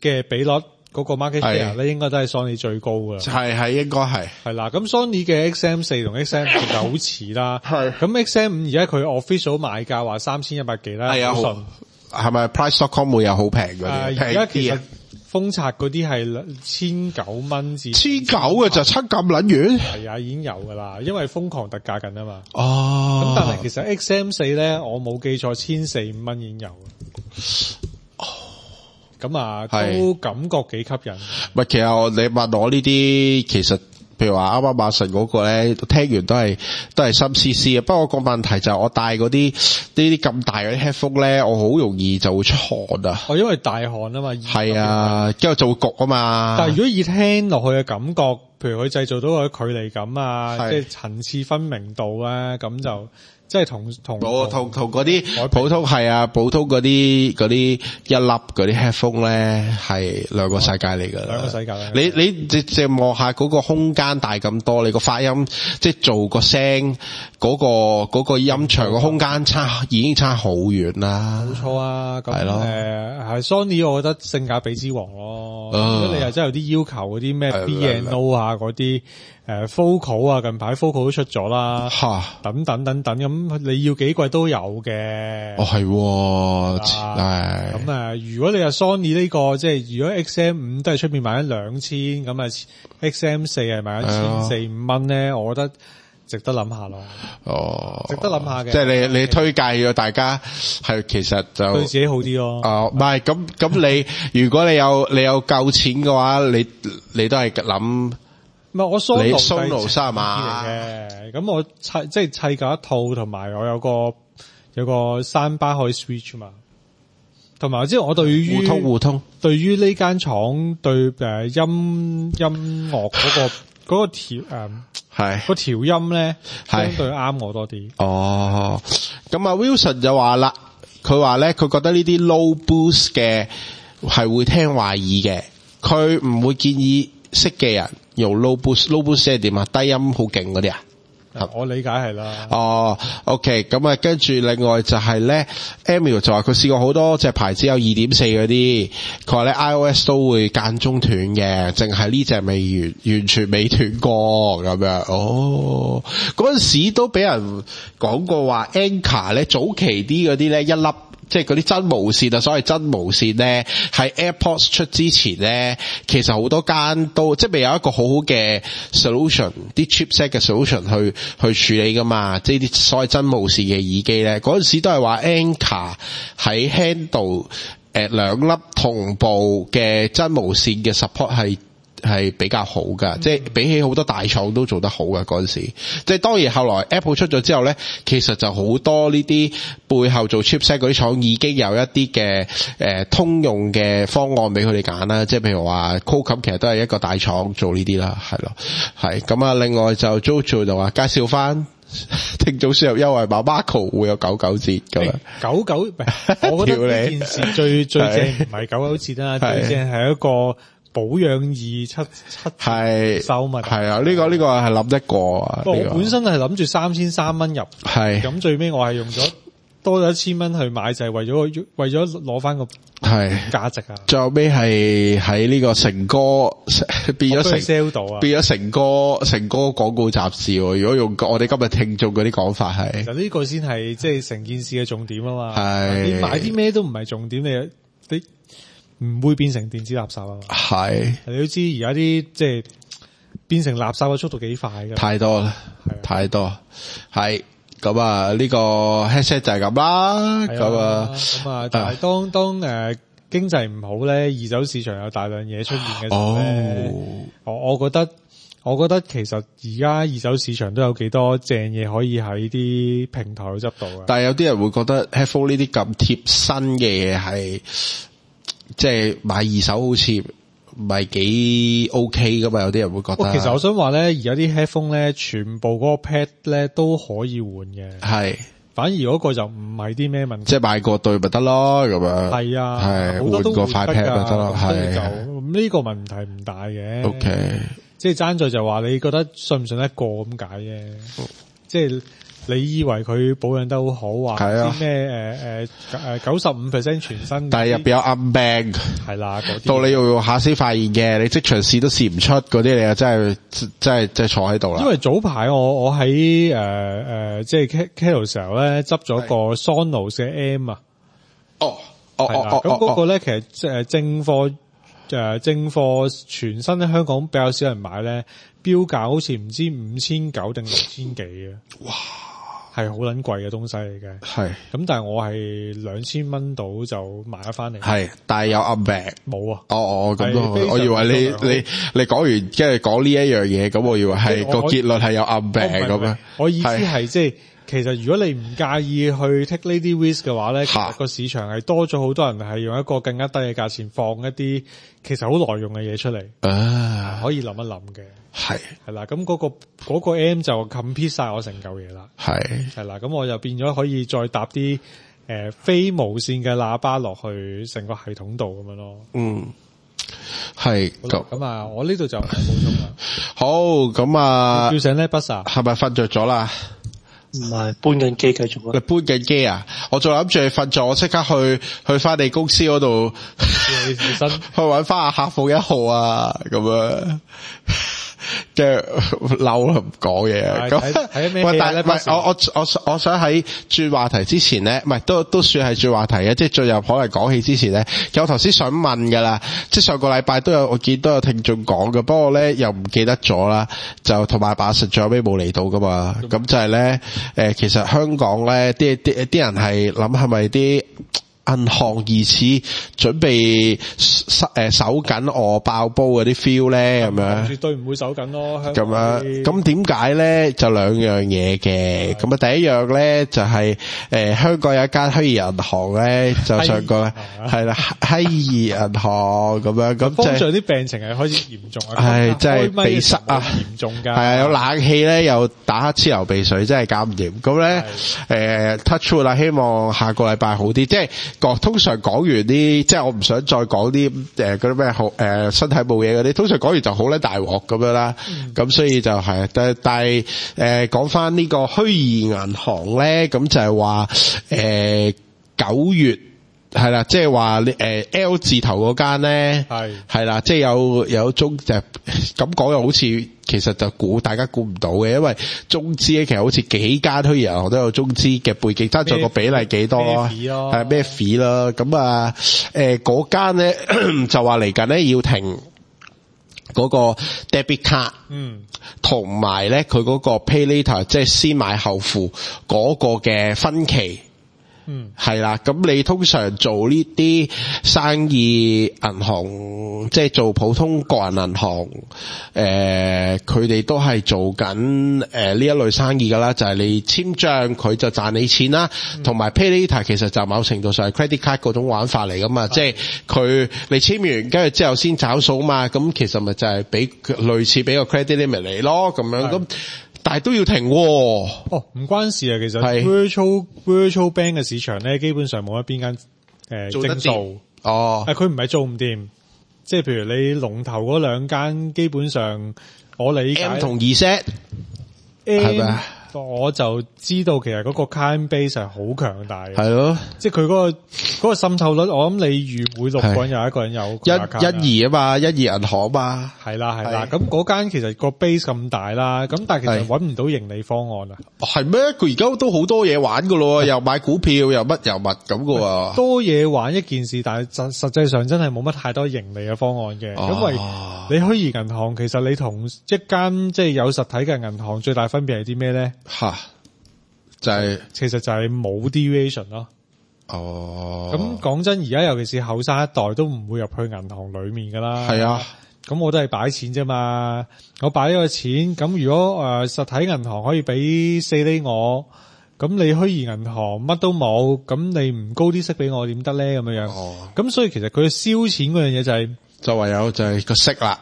嘅比率。嗰個 market share 咧，應該都係 Sony 最高噶啦， 係係應該係係啦。咁 Sony 嘅 X M 四同 X M 五就好似啦， 係咁 X M 五而家佢 official 買價話三千一百幾啦， 係啊，係咪 price dot com 會有好平嗰啲？ 而家其實封拆嗰啲係千九蚊至千九嘅就七咁撚遠， 係啊，已經有噶啦，因為瘋狂特價緊啊嘛。 哦， 咁但係其實 X M 四咧，我冇記錯，千四五蚊已經有。咁啊，都感覺幾吸引。 唔係，其實你問我呢啲，其實譬如話啱啱馬神嗰個咧，聽完都係都係心思思啊。不過個問題就係我戴嗰啲呢啲咁大嗰啲 headphone 咧，我好容易就會出汗啊。 哦，因為大汗啊嘛。 係啊，之後就會焗啊嘛。 但係如果以聽落去嘅感覺，譬如佢製造到個距離感啊，即係層次分明度啊，咁就。即係同同同同嗰啲普通係啊，普通嗰啲嗰啲一粒嗰啲 headphone 咧係兩個世界嚟㗎。 兩個世界咧。 你你直直望下嗰個空間大咁多，你個發音即係做個聲嗰個嗰個音場個空間差已經差好遠啦。 冇錯啊，咁係咯。 誒係 Sony，我覺得性價比之王咯。如果你又真係有啲要求嗰啲咩 B and O 啊嗰啲。誒 Focal 啊，近排 Focal 都出咗啦，等等等等，咁你要幾貴都有嘅。 哦係，係咁啊，如果你係 Sony 呢個，即係如果 X M 五都係出面賣緊兩千，咁啊 X M 四係賣緊千四五蚊咧，我覺得值得諗下咯。 哦， 值得諗下嘅。 即係你你推介咗大家係其實就對自己好啲咯。 哦，唔係咁咁你如果你有你有夠錢嘅話，你你都係諗。 唔係我 Sonos Sonos 係嘛嘅，咁我砌即係砌夠一套，同埋我有個有個山巴可以 switch 嘛，同埋即係我對於互通互通， 對於呢間廠對誒音音樂嗰個嗰個調誒係個調音咧，相對啱我多啲。 哦，咁啊 Wilson 就話啦，佢話咧佢覺得呢啲 low boost 嘅係會聽話耳嘅，佢唔會建議識嘅人。用 low boost，low boost 係點啊？低音好勁嗰啲啊？ 我理解係啦。 哦 ，OK，咁啊，跟住另外就係咧 ，Emil 就話佢試過好多隻牌子有二點四嗰啲，佢話咧 iOS 都會間中斷嘅，淨係呢隻未完，完全未斷過咁樣。哦，嗰陣時都俾人講過話 Anker 咧早期啲嗰啲咧一粒。即係嗰啲真無線啊，所謂真無線咧，喺 AirPods 出之前咧，其實好多間都即係未有一個好好嘅 solution，啲 chipset 嘅 solution 去去處理噶嘛。即係啲所謂真無線嘅耳機咧，嗰陣時都係話 Anker 喺 handle 誒兩粒同步嘅真無線嘅 support 係。係比較好噶，即係比起好多大廠都做得好噶嗰陣時。即係當然後來 Apple 出咗之後咧，其實就好多呢啲背後做 chipset 嗰啲廠已經有一啲嘅誒通用嘅方案俾佢哋揀啦。即係譬如話 Qualcomm 其實都係一個大廠做呢啲啦，係咯，係咁啊。另外就 JoJo 就話介紹翻聽眾輸入優惠碼 Marco 會有九九折咁樣。 九九，我覺得呢件事最最正唔係九九折啦，最正係一個。保養二七七係收嘛， 係啊，呢、這個呢、這個係諗得過啊。 我本身係諗住三千三蚊入，係咁最尾我係用咗多咗一千蚊去買，就係、是、為咗為咗攞翻個係價值啊。 最後尾係喺呢個成哥變咗成 sell 到啊，變咗成哥成哥廣告雜誌。如果用我哋今日聽眾嗰啲講法係， 其實呢個先係即係成件事嘅重點啊嘛。 係你買啲咩都唔係重點，你你。唔會變成電子垃圾啊嘛，係你都知而家啲即係變成垃圾嘅速度幾快㗎， 太多啦，太多係咁啊！呢個 headset 就係咁啦，咁啊咁啊，但係當當誒經濟唔好咧，二手市場有大量嘢出現嘅時候咧，我、哦、我覺得我覺得其實而家二手市場都有幾多正嘢可以喺啲平台度執到嘅， 但係有啲人會覺得 headphone 呢啲咁貼身嘅嘢係。即係買二手好似唔係幾 OK 噶嘛，有啲人會覺得。 其實我想話咧，而家啲 headphone 咧，全部嗰個 pad 咧都可以換嘅。係，反而嗰個就唔係啲咩問題。 即係買個對咪得咯，咁樣。 係啊， 係換個塊 pad 咪得咯，係。 就呢個問題唔大嘅。 OK， 即係爭在就話你覺得信唔信得過咁解啫。即係。 你以為佢保養得好好啊？唔知咩誒誒誒九十五 percent 全新， 但係入邊有暗病， 係啦，嗰啲到你要用下先發現嘅，你即場試都試唔出嗰啲，你又真係真係真係坐喺度啦。 因為早排我我喺誒誒即係 Carousell 咧執咗個 Sonos 嘅 M 啊。 哦哦哦哦， 咁嗰個咧其實誒正貨誒正貨全新喺香港比較少人買咧，標價好似唔知五千九定六千幾嘅，哇，係好撚貴嘅東西嚟嘅。係咁，但係我係兩千蚊到就買咗翻嚟。係，但係有暗病冇啊？哦哦，咁都，我以為你你你講完跟住講呢一樣嘢，咁我以為係個結論係有暗病咁樣。我意思係即係。其實如果你唔介意去 take 呢啲 risk 嘅話咧，其實個市場係多咗好多人係用一個更加低嘅價錢放一啲其實好耐用嘅嘢出嚟，啊，可以諗一諗嘅。係係啦，咁嗰個嗰個 M 就 complete 晒我成嚿嘢啦。係係啦，咁我就變咗可以再搭啲誒非無線嘅喇叭落去成個系統度咁樣咯。嗯，係咁啊，我呢度就冇充啦。好，咁啊，叫醒咧 Bus 係咪瞓着咗啦？唔係搬緊機繼續啊！你搬緊機啊！我仲諗住你瞓咗，我即刻去去翻你公司嗰度，去搵翻阿客服一號啊！咁樣即係嬲啦，唔講嘢。咁喂，但係唔係我我我我想喺轉話題之前咧，唔係都都算係轉話題嘅，即係進入可能講起之前咧，其實我頭先想問噶啦，即係上個禮拜都有我見都有聽眾講嘅，不過咧又唔記得咗啦，就同埋把實仲有咩冇嚟到噶嘛，咁就係咧誒，其實香港咧啲啲啲人係諗係咪啲銀行疑似準備收誒手緊我爆煲嗰啲 feel 咧，咁樣絕對唔會手緊咯。咁樣咁點解咧？就兩樣嘢嘅。咁啊，第一樣咧就係誒香港有一間虛擬銀行咧，就上個係啦虛擬銀行咁樣咁。通脹啲病情係開始嚴重啊，係真係鼻塞啊，嚴重㗎。係啊，有冷氣咧，又打乞嗤流鼻水，真係搞唔掂。咁咧誒 touch wood 啦，希望下個禮拜好啲，即係。通常講完啲，即係我唔想再講啲誒嗰啲咩好誒身體冇嘢嗰啲，通常講完就好咧大鑊咁樣啦。咁、嗯、所以就係、是，但但係誒講翻呢個虛擬銀行咧，咁就係話誒九月係啦，即係話誒 L 字頭嗰間咧係係啦，即係有有中就咁講又好似。其實就估大家估唔到嘅，因為中資咧其實好似幾間虛擬銀行都有中資嘅背景，爭咗個比例幾多咯，係咩 fee 咯？咁啊，誒嗰間咧就話嚟緊咧要停嗰個 debit card，嗯，同埋咧佢嗰個 pay later，即係先買後付嗰個嘅分期。嗯，係啦，咁你通常做呢啲生意銀行，即係做普通個人銀行，誒，佢哋都係做緊誒呢一類生意噶啦，就係你簽賬佢就賺你錢啦，同埋 pay later 其實就某程度上係 credit card 嗰種玩法嚟噶嘛，即係佢你簽完跟住之後先找數嘛，咁其實咪就係俾類似俾個 credit limit 你咯，咁樣咁。但係都要停喎。哦，唔關事啊，其實 virtual virtual bank 嘅市場咧，基本上冇一邊間誒做得掂。哦，誒佢唔係做唔掂，即係譬如你龍頭嗰兩間，基本上我理解 M 同 Z 係咪？我就知道其實嗰個 client base 係好強大嘅，係咯，即係佢嗰個嗰個滲透率，我諗你預每六個人有一個人有一一二啊嘛，一二銀行嘛，係啦係啦，咁嗰間其實個 base 咁大啦，咁但係其實搵唔到盈利方案啊，係咩？佢而家都好多嘢玩噶咯，又買股票又乜又乜咁噶喎，多嘢玩一件事，但係實實際上真係冇乜太多盈利嘅方案嘅，哦、因為你虛擬銀行其實你同一間即係有實體嘅銀行最大分別係啲咩咧？吓，就係、是、其實就係冇 deviation 咯。哦，咁講真，而家尤其是後生一代都唔會入去銀行裏面噶啦。係啊，咁我都係擺錢啫嘛。我擺呢個錢，咁如果誒、呃、實體銀行可以俾四厘我，咁你虛擬銀行乜都冇，咁你唔高啲息俾我點得咧？咁樣樣。哦，咁所以其實佢燒錢嗰樣嘢就係、是、就唯有就係個息啦。你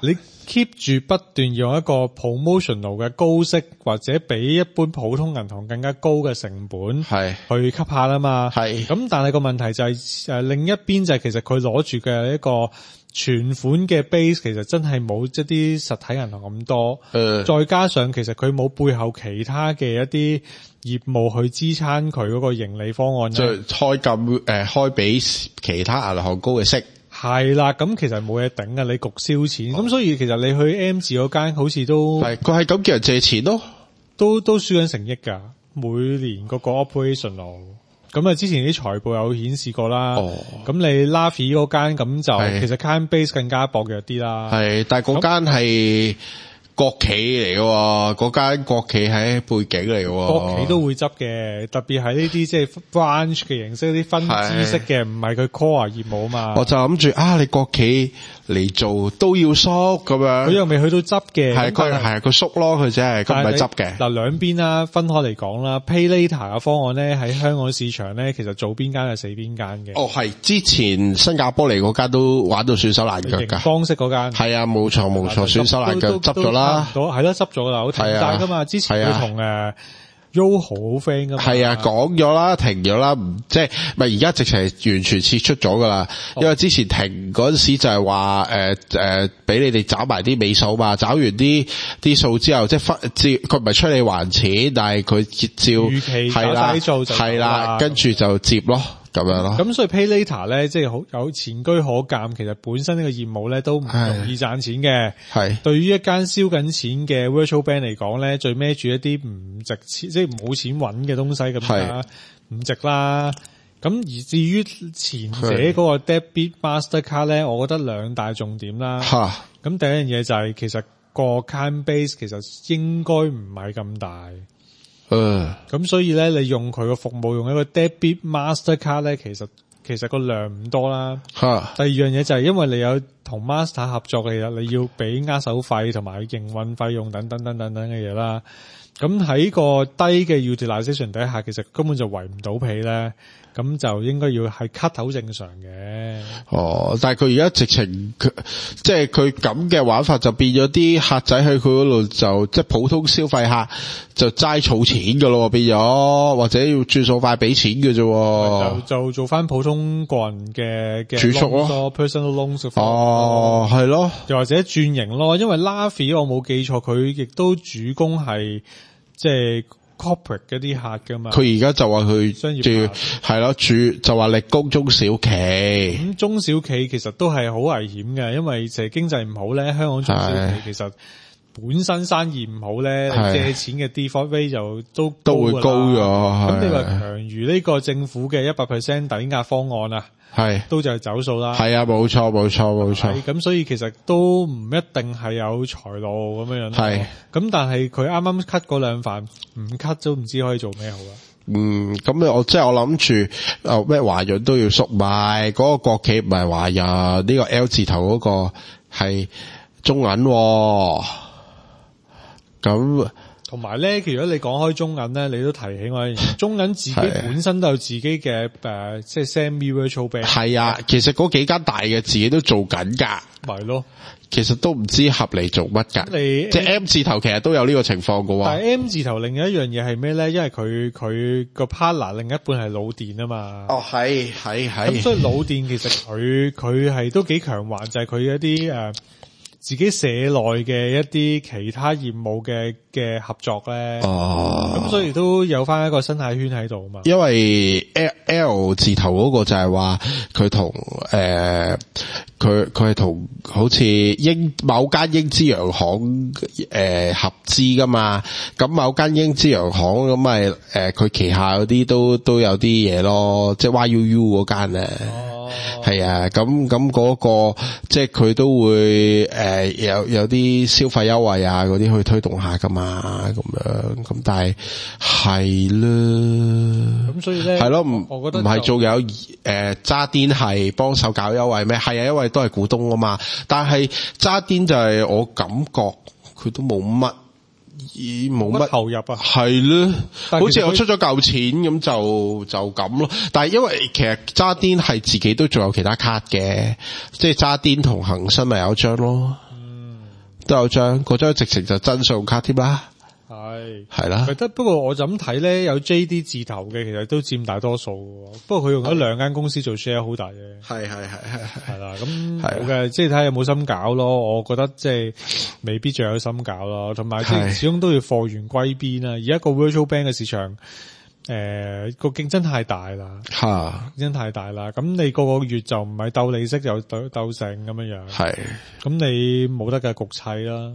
keep 住不斷用一個 promotional 嘅高息或者比一般普通銀行更加高嘅成本係去吸下啦嘛。係咁，但係個問題就係、是、誒另一邊就係其實佢攞住嘅一個存款嘅 base 其實真係冇一啲實體銀行咁多。誒，再加上其實佢冇背後其他嘅一啲業務去支撐佢嗰個盈利方案，即係開咁誒開比其他銀行高嘅息。係啦，咁其實冇嘢頂㗎，你焗燒錢，咁、哦、所以其實你去 M 字嗰間好似都係，佢係咁叫人借錢咯，都都輸緊成億㗎，每年嗰個 operation 咯。咁啊，之前啲財報有顯示過啦。哦，咁你 Laffy 嗰間咁就其實 client base 更加薄弱啲啦。係，但係嗰間係國企嚟嘅喎，嗰間國企喺背景嚟嘅喎，國企都會執嘅，特別係呢啲即係 branch 嘅形式，啲分支式嘅，唔係佢 core 業務啊嘛。我就諗住啊，你國企嚟做都要縮咁樣，佢又未去到執嘅，係佢係佢縮咯，佢只係佢唔係執嘅。嗱，兩邊啦，分開嚟講啦 ，Pay Later 嘅方案咧喺香港市場咧，其實做邊間就死邊間嘅。哦，係之前新加坡嚟嗰間都玩到損手爛腳㗎，方式嗰間係啊，冇錯冇錯，損手爛腳執咗啦。係咯，執咗啦，好停晒噶嘛。之前佢同誒 Yoho 好 friend 噶嘛。係啊，講咗啦，停咗啦，唔即係咪而家直情係完全撤出咗噶啦。因為之前停嗰陣時就係話誒誒，俾你哋找埋啲尾數嘛，找完啲啲數之後，即係分照佢唔係催你還錢，但係佢照係啦，係啦，跟住就接咯。咁樣咯，咁所以 Pay Later 咧，即係好有前車可鑑。其實本身呢個業務咧都唔容易賺錢嘅。係對於一間燒緊錢嘅 Virtual Bank 嚟講咧，最孭住一啲唔值錢，即係冇錢揾嘅東西咁啦，唔值啦。咁而至於前者嗰個 Debit Mastercard 咧，我覺得兩大重點啦。吓，咁第一樣嘢就係、是、其實個 client base 其實應該唔係咁大。嗯，咁所以咧，你用佢個服務用一個 Debit Mastercard 咧，其實其實個量唔多啦。吓，第二樣嘢就係因為你有同 Master 合作嘅嘢，你要俾握手費同埋營運費用等等等等等嘅嘢啦。咁喺個低嘅 utilization 底下，其實根本就圍唔到皮咧。咁就應該要係 cut 頭正常嘅。哦，但係佢而家直情，即係佢咁嘅玩法就變咗啲客仔喺佢嗰度就即係普通消費客就齋儲錢噶咯，變咗或者要轉數快俾錢嘅啫。就就做翻普通個人嘅嘅儲蓄咯 ，personal loans。哦，係咯，又或者轉型咯，因為 Laffy 我冇記錯，佢亦都主攻係即係。corporate 嗰啲客噶嘛，佢而家就話佢商業客係咯，主就話力攻中小企。咁、嗯、中小企其實都係好危險嘅，因為成日經濟唔好咧，香港中小企其實本身生意唔好咧，借錢嘅 default rate 就都都會高咗。咁你話強如呢個政府嘅一百 percent 抵押方案啊？係，都就係走數啦。係啊，冇錯冇錯冇錯。咁所以其實都唔一定係有財路咁樣樣。係，咁但係佢啱啱 cut 嗰兩瓣，唔 cut 都唔知可以做咩好啦。嗯，咁我即係我諗住，誒咩華潤都要縮埋，嗰個國企唔係華潤，呢個 L 字頭嗰個係中銀。咁。同埋咧，如果你講開中銀咧，你都提起我，中銀自己本身都有自己嘅誒、呃，即係 semi virtual bank。係啊，其實嗰幾間大嘅自己都做緊噶。咪咯，其實都唔知合嚟做乜噶。你即係 M 字頭其實都有呢個情況噶。但係 M 字頭另一樣嘢係咩咧？因為佢佢個 partner 另一半係老電啊嘛。哦，係係係。咁所以老電其實佢佢係都幾強橫，就係、是、佢一啲誒。呃自己社內嘅一啲其他業務嘅嘅合作咧，哦，咁所以都有翻一個生態圈喺度啊嘛。因為 L, L 字頭嗰個就係話佢同誒佢佢係同好似英某間英資洋行誒、呃、合資噶嘛，咁某間英資洋行咁咪誒佢旗下嗰啲都都有啲嘢咯，即係 Y U U 嗰間咧。哦係啊，咁咁嗰個即係佢都會誒、呃、有有啲消費優惠啊嗰啲去推動下噶嘛，咁樣咁但係係啦，咁所以咧係咯，唔我覺得唔係仲有誒渣甸係幫手搞優惠咩？係啊，因為都係股東啊嘛，但係渣甸就係我感覺佢都冇乜。冇乜投入啊，係咯，好似我出咗嚿錢咁就就咁咯。但係因為其實渣甸係自己都仲有其他卡嘅，即係渣甸同恒生咪有一張咯。嗯， 都有張，嗰張直情就真信用卡添啦。 係係啦， 得不過我就咁睇咧，有 J D 字頭嘅其實都佔大多數嘅，不過佢用咗兩間公司做 share 好大嘅， 係係係係係啦，咁好嘅，即係睇下有冇心搞咯。我覺得即係未必最有心搞咯，同埋即係始終都要貨源歸邊啦。而家個 virtual bank 嘅市場，誒個競爭太大啦，吓競爭太大啦。咁你個個月就唔係鬥利息就鬥鬥成咁樣樣，係咁你冇得嘅局砌啦。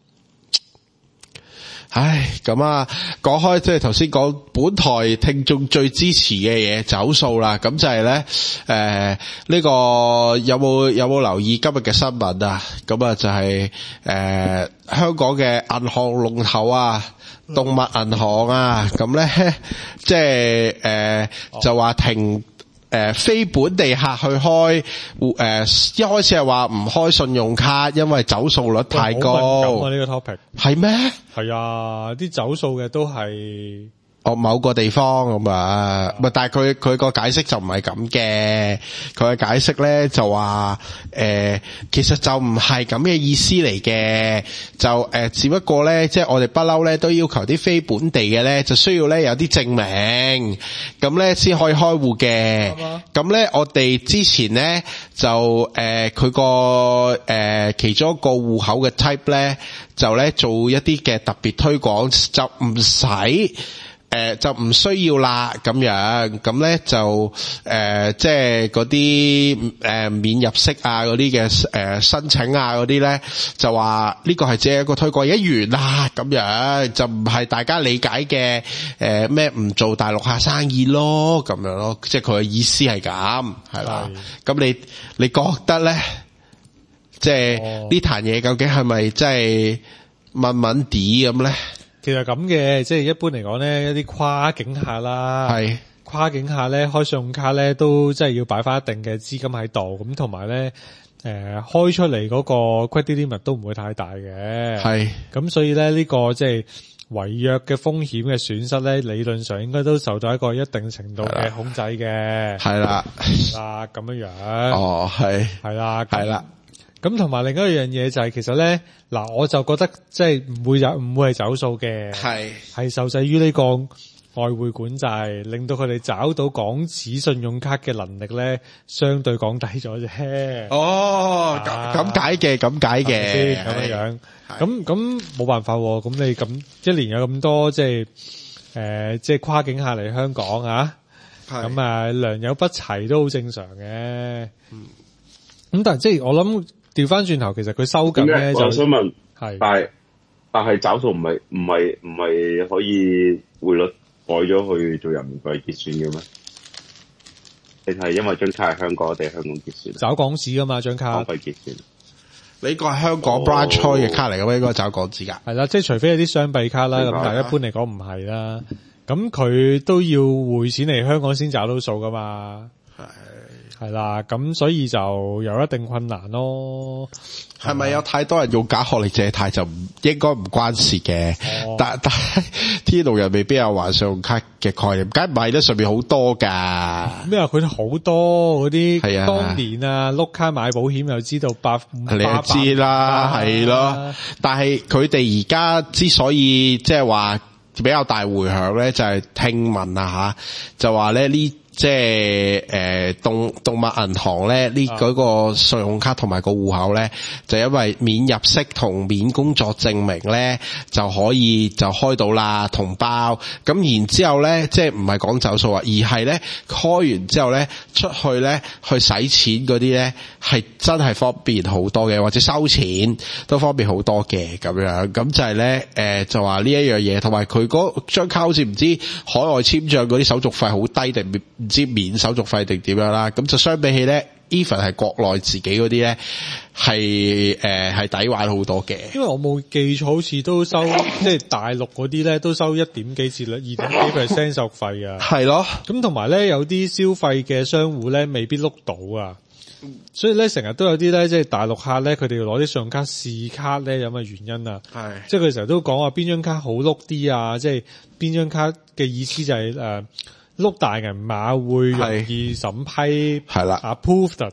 唉，咁啊，講開即係頭先講本台聽眾最支持嘅嘢走數啦，咁就係咧，誒、呃、呢、這個有冇有冇留意今日嘅新聞啊？咁啊就係、是、誒、呃、香港嘅銀行龍頭啊，動物銀行啊，咁咧即係誒、呃、就話停。誒、呃，非本地客去開，誒、呃，一開始係話唔開信用卡，因為走數率太高。 好敏感啊，呢個 topic 係咩？ 係啊，啲走數嘅都係。 哦，某個地方咁啊，唔係，但係佢佢個解釋就唔係咁嘅，佢嘅解釋咧就話，誒、呃，其實就唔係咁嘅意思嚟嘅，就誒、呃，只不過咧，即係我哋不嬲咧都要求啲非本地嘅咧，就需要咧有啲證明，咁咧先可以開戶嘅。咁咧，我哋之前咧就誒，佢個誒其中一個戶口嘅 type 咧，就咧做一啲嘅特別推廣，就唔使。誒、呃，就唔需要啦，咁樣，咁咧就誒、呃，即係嗰啲誒免入息啊，嗰啲嘅誒申請啊，嗰啲咧就話呢個係只係一個推廣一完啦，咁樣就唔係大家理解嘅誒咩唔做大陸客生意咯，咁樣咯，即係佢嘅意思係咁，係啦。咁你你覺得咧，即係呢壇嘢究竟係咪真係問問啲咁咧？ 其實咁嘅，即係一般嚟講咧，一啲跨境客啦，係跨境客咧開信用卡咧，都即係要擺翻一定嘅資金喺度，咁同埋咧，誒、呃、開出嚟嗰個 credit limit 都唔會太大嘅，係咁所以咧呢、這個即係違約嘅風險嘅損失咧，理論上應該都受到一個一定程度嘅控制嘅，係啦，啊咁樣樣，哦係，係啦，係啦。咁同埋另一樣嘢就係其實咧，嗱我就覺得即係唔會有唔會係走數嘅，係係受制於呢個外匯管制，令到佢哋找到港紙信用卡嘅能力咧，相對講低咗啫。哦，咁、啊、咁解嘅，咁解嘅，咁樣樣。咁咁冇辦法，咁你咁一年有咁多即係誒，即係跨境客嚟香港啊，咁啊良莠不齊都好正常嘅。嗯，咁但係即係我諗。調翻轉頭，其實佢收緊咧就，我想問，係，但係但係找數唔係唔係唔係可以匯率改咗去做人民幣結算嘅咩？定係因為張卡係香港定係香港結算？找港紙噶嘛張卡，港幣結算。你個係香港 branch 開嘅卡嚟嘅咩？應該找港紙噶。係啦，即係除非有啲雙幣卡啦，咁但係一般嚟講唔係啦。咁佢都要匯錢嚟香港先找到數噶嘛。係。係啦，咁所以就有一定困難咯。係咪有太多人用假學歷借貸就唔應該唔關事嘅？哦、但但係天龍人未必有還信用卡嘅概念，梗唔係咧，上面好多噶。咩啊？佢哋好多嗰啲，係啊，當年啊碌卡買保險又知道百五，你都知啦，係咯。但係佢哋而家之所以即係話比較大回響咧，就係、是、聽聞啊吓，就話咧呢。即係誒動動物銀行咧呢嗰個信用卡同埋個戶口咧，就因為免入息同免工作證明咧就可以就開到啦同胞。咁然之後咧，即係唔係講走數啊，而係咧開完之後咧出去咧去使錢嗰啲咧係真係方便好多嘅，或者收錢都方便好多嘅咁樣。咁就係咧誒就話呢一樣嘢，同埋佢嗰張卡好似唔知海外簽賬嗰啲手續費好低定唔知免手續費定點樣啦，咁就相比起咧 even 係國內自己嗰啲咧係誒係抵玩好多嘅。因為我冇記錯，好似都收即係大陸嗰啲咧都收一點幾至二點幾 percent 手續費啊。係咯，咁同埋咧有啲消費嘅商戶咧未必碌到啊，所以咧成日都有啲咧即係大陸客咧佢哋要攞啲信用卡試卡咧，有乜原因啊？係即係佢成日都講話邊張卡好碌啲啊，即係邊張卡嘅意思就係、是、誒。呃碌大銀碼會容易審批係啦 approved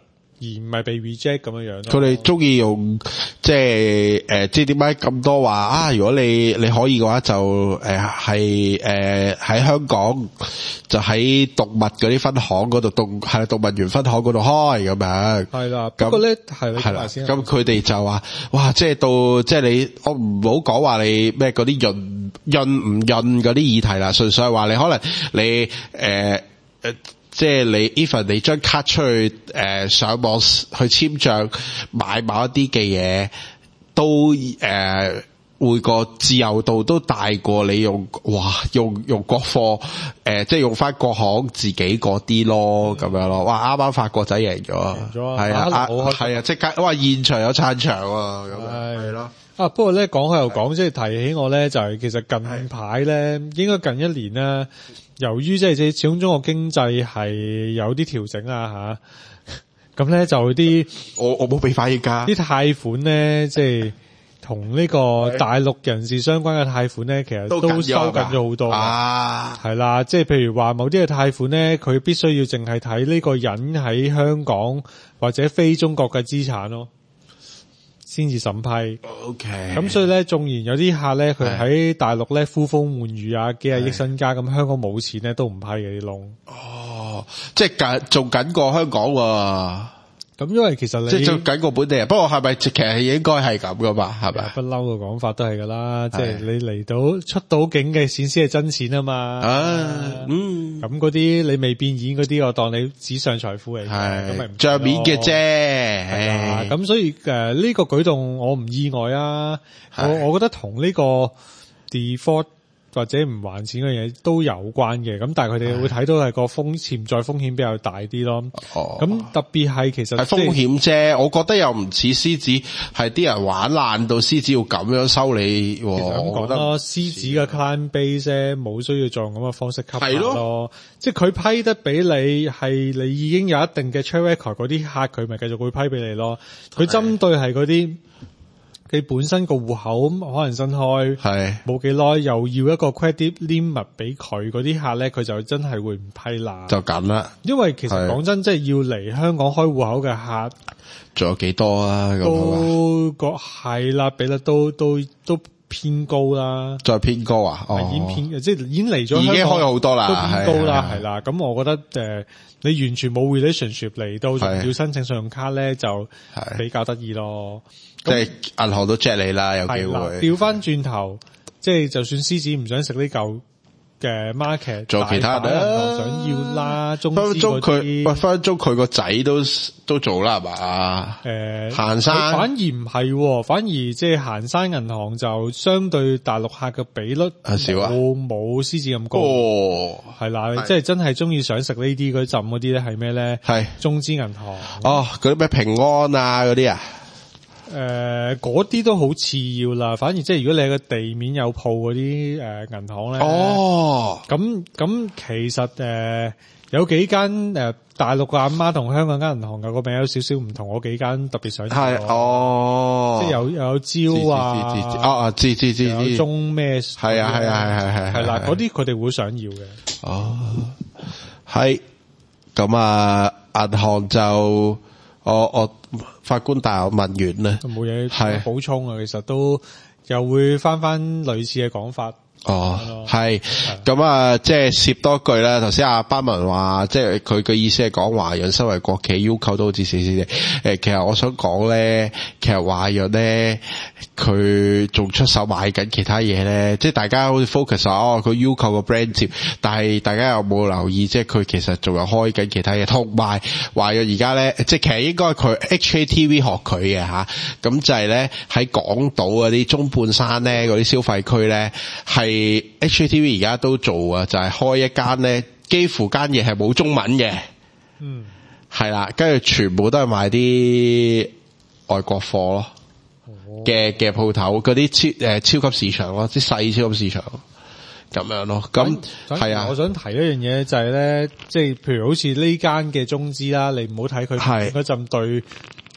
而唔係被 reject 咁樣樣。 佢哋中意用即係誒，即係點解咁多話啊？如果你你可以嘅話就，就誒係誒喺香港就喺動物嗰啲分行嗰度動係動物園分行嗰度開咁樣。係啦， 不過咧係係啦，咁佢哋就話哇，即係到即係你我唔好講話你咩嗰啲潤潤唔潤嗰啲議題啦，純粹係話你可能你誒誒。呃呃即係你 even 你張卡出去誒、呃、上網去簽賬買某一啲嘅嘢，都誒、呃、會個自由度都大過你用哇用用國貨誒、呃、即係用翻國行自己嗰啲咯咁、嗯、樣咯。哇啱啱法國仔贏咗，贏咗係啊係啊即刻哇現場有撐場啊咁樣係咯。 啊，不過咧講開又講，即係提起我咧，就係、是、其實近排咧，應該近一年咧，由於即係即係始終中國經濟係有啲調整啊吓，咁咧就啲我我冇俾反應㗎， 啲貸款咧即係同呢個大陸人士相關嘅貸款咧，其實都收緊咗好多啊，係啦，即係譬如話某啲嘅貸款咧，佢必須要淨係睇呢個人喺香港或者非中國嘅資產咯。先至審批 ，OK。 咁所以咧，縱然有啲客咧，佢喺大陸咧呼風喚雨啊，幾廿億身家，咁香港冇錢咧，都唔批嘅啲窿。 哦，即係緊仲緊過香港喎。咁因為其實你即係仲緊過本地人，不過係咪其實應該係咁噶嘛？係咪？ 不嬲嘅講法都係噶啦，即係你嚟到出到境嘅錢先係真錢啊嘛。啊，嗯。咁嗰啲你未變現嗰啲，我當你紙上財富嚟嘅，咁咪唔帳面嘅啫。 咁所以誒呢個舉動我唔意外啊。我我覺得同呢個 default 或者唔還錢嘅嘢都有關嘅，咁但係佢哋會睇到係個風潛在風險比較大啲咯。哦，咁特別係其實係風險啫，我覺得又唔似獅子，係啲人玩爛到獅子要咁樣收你。其實咁講咯，獅子嘅 client base 冇需要再用咁嘅方式吸納咯。即係佢批得俾你，係你已經有一定嘅 track record 嗰啲客，佢咪繼續會批俾你咯。佢針對係嗰啲。你本身個戶口可能新開，係冇幾耐，又要一個 credit limit 俾佢嗰啲客咧，佢就真係會唔批啦。 就咁啦。 因為其實講真，即係要嚟香港開戶口嘅客， 仲有幾多啊？ 都個係啦，比率都都都偏高啦。 再偏高啊？哦， 已經偏，即係已經嚟咗， 已經開好多啦， 都偏高啦，係啦。咁我覺得誒、呃，你完全冇 relationship 嚟到要申請信用卡咧，就比較得意咯。 即係銀行都 check 你啦，有機會。 調翻轉頭，即係就算獅子唔想食呢嚿嘅 market， 做其他人啦，想要啦，中分鐘佢，分分鐘佢個仔都都做啦，係嘛？誒，行山反而唔係，反而即係行山銀行就相對大陸客嘅比率少啊， 冇冇獅子咁高。 哦， 係啦，即係真係中意想食呢啲嗰浸嗰啲咧，係咩咧？係中資銀行。 哦，嗰啲咩平安啊嗰啲啊？ 誒，嗰啲、呃、都好次要啦，反而即係如果你喺個地面有鋪嗰啲誒銀行咧，哦，咁咁其實誒、呃、有幾間誒、呃、大陸嘅阿媽同香港間銀行有個名有少少唔同，嗰幾間特別想係哦， 即係有有招啊， 知知知知啊知知知有中咩係啊係啊係係係係啦，嗰啲佢哋會想要嘅。 哦，係咁啊，銀行就。我我法官大人問完咧， 冇嘢補充啊，其實都又會翻翻類似嘅講法。 哦，係咁啊，即係攝多句啦。頭先阿班文話，即係佢嘅意思係講華潤身為國企要求都好似死死哋。誒，其實我想講咧，其實華潤咧，佢仲出手買緊其他嘢咧。即係大家好似 focus 哦，佢要求個 brand 接，但係大家有冇留意，即係佢其實仲有開緊其他嘢。同埋華潤而家咧，即係其實應該佢 H A T V 學佢嘅吓，咁就係咧喺港島嗰啲中半山咧嗰啲消費區咧係。H A T V 而家都做啊，就係、是、開一間咧，幾乎間嘢係冇中文嘅，嗯，係啦，跟住全部都係賣啲外國貨咯，嘅嘅鋪頭，嗰啲超誒超級市場咯，啲細超級市場咁樣咯，咁係啊。 我想提一樣嘢就係、是、咧，即係譬如好似呢間嘅中資啦，你唔好睇佢嗰陣對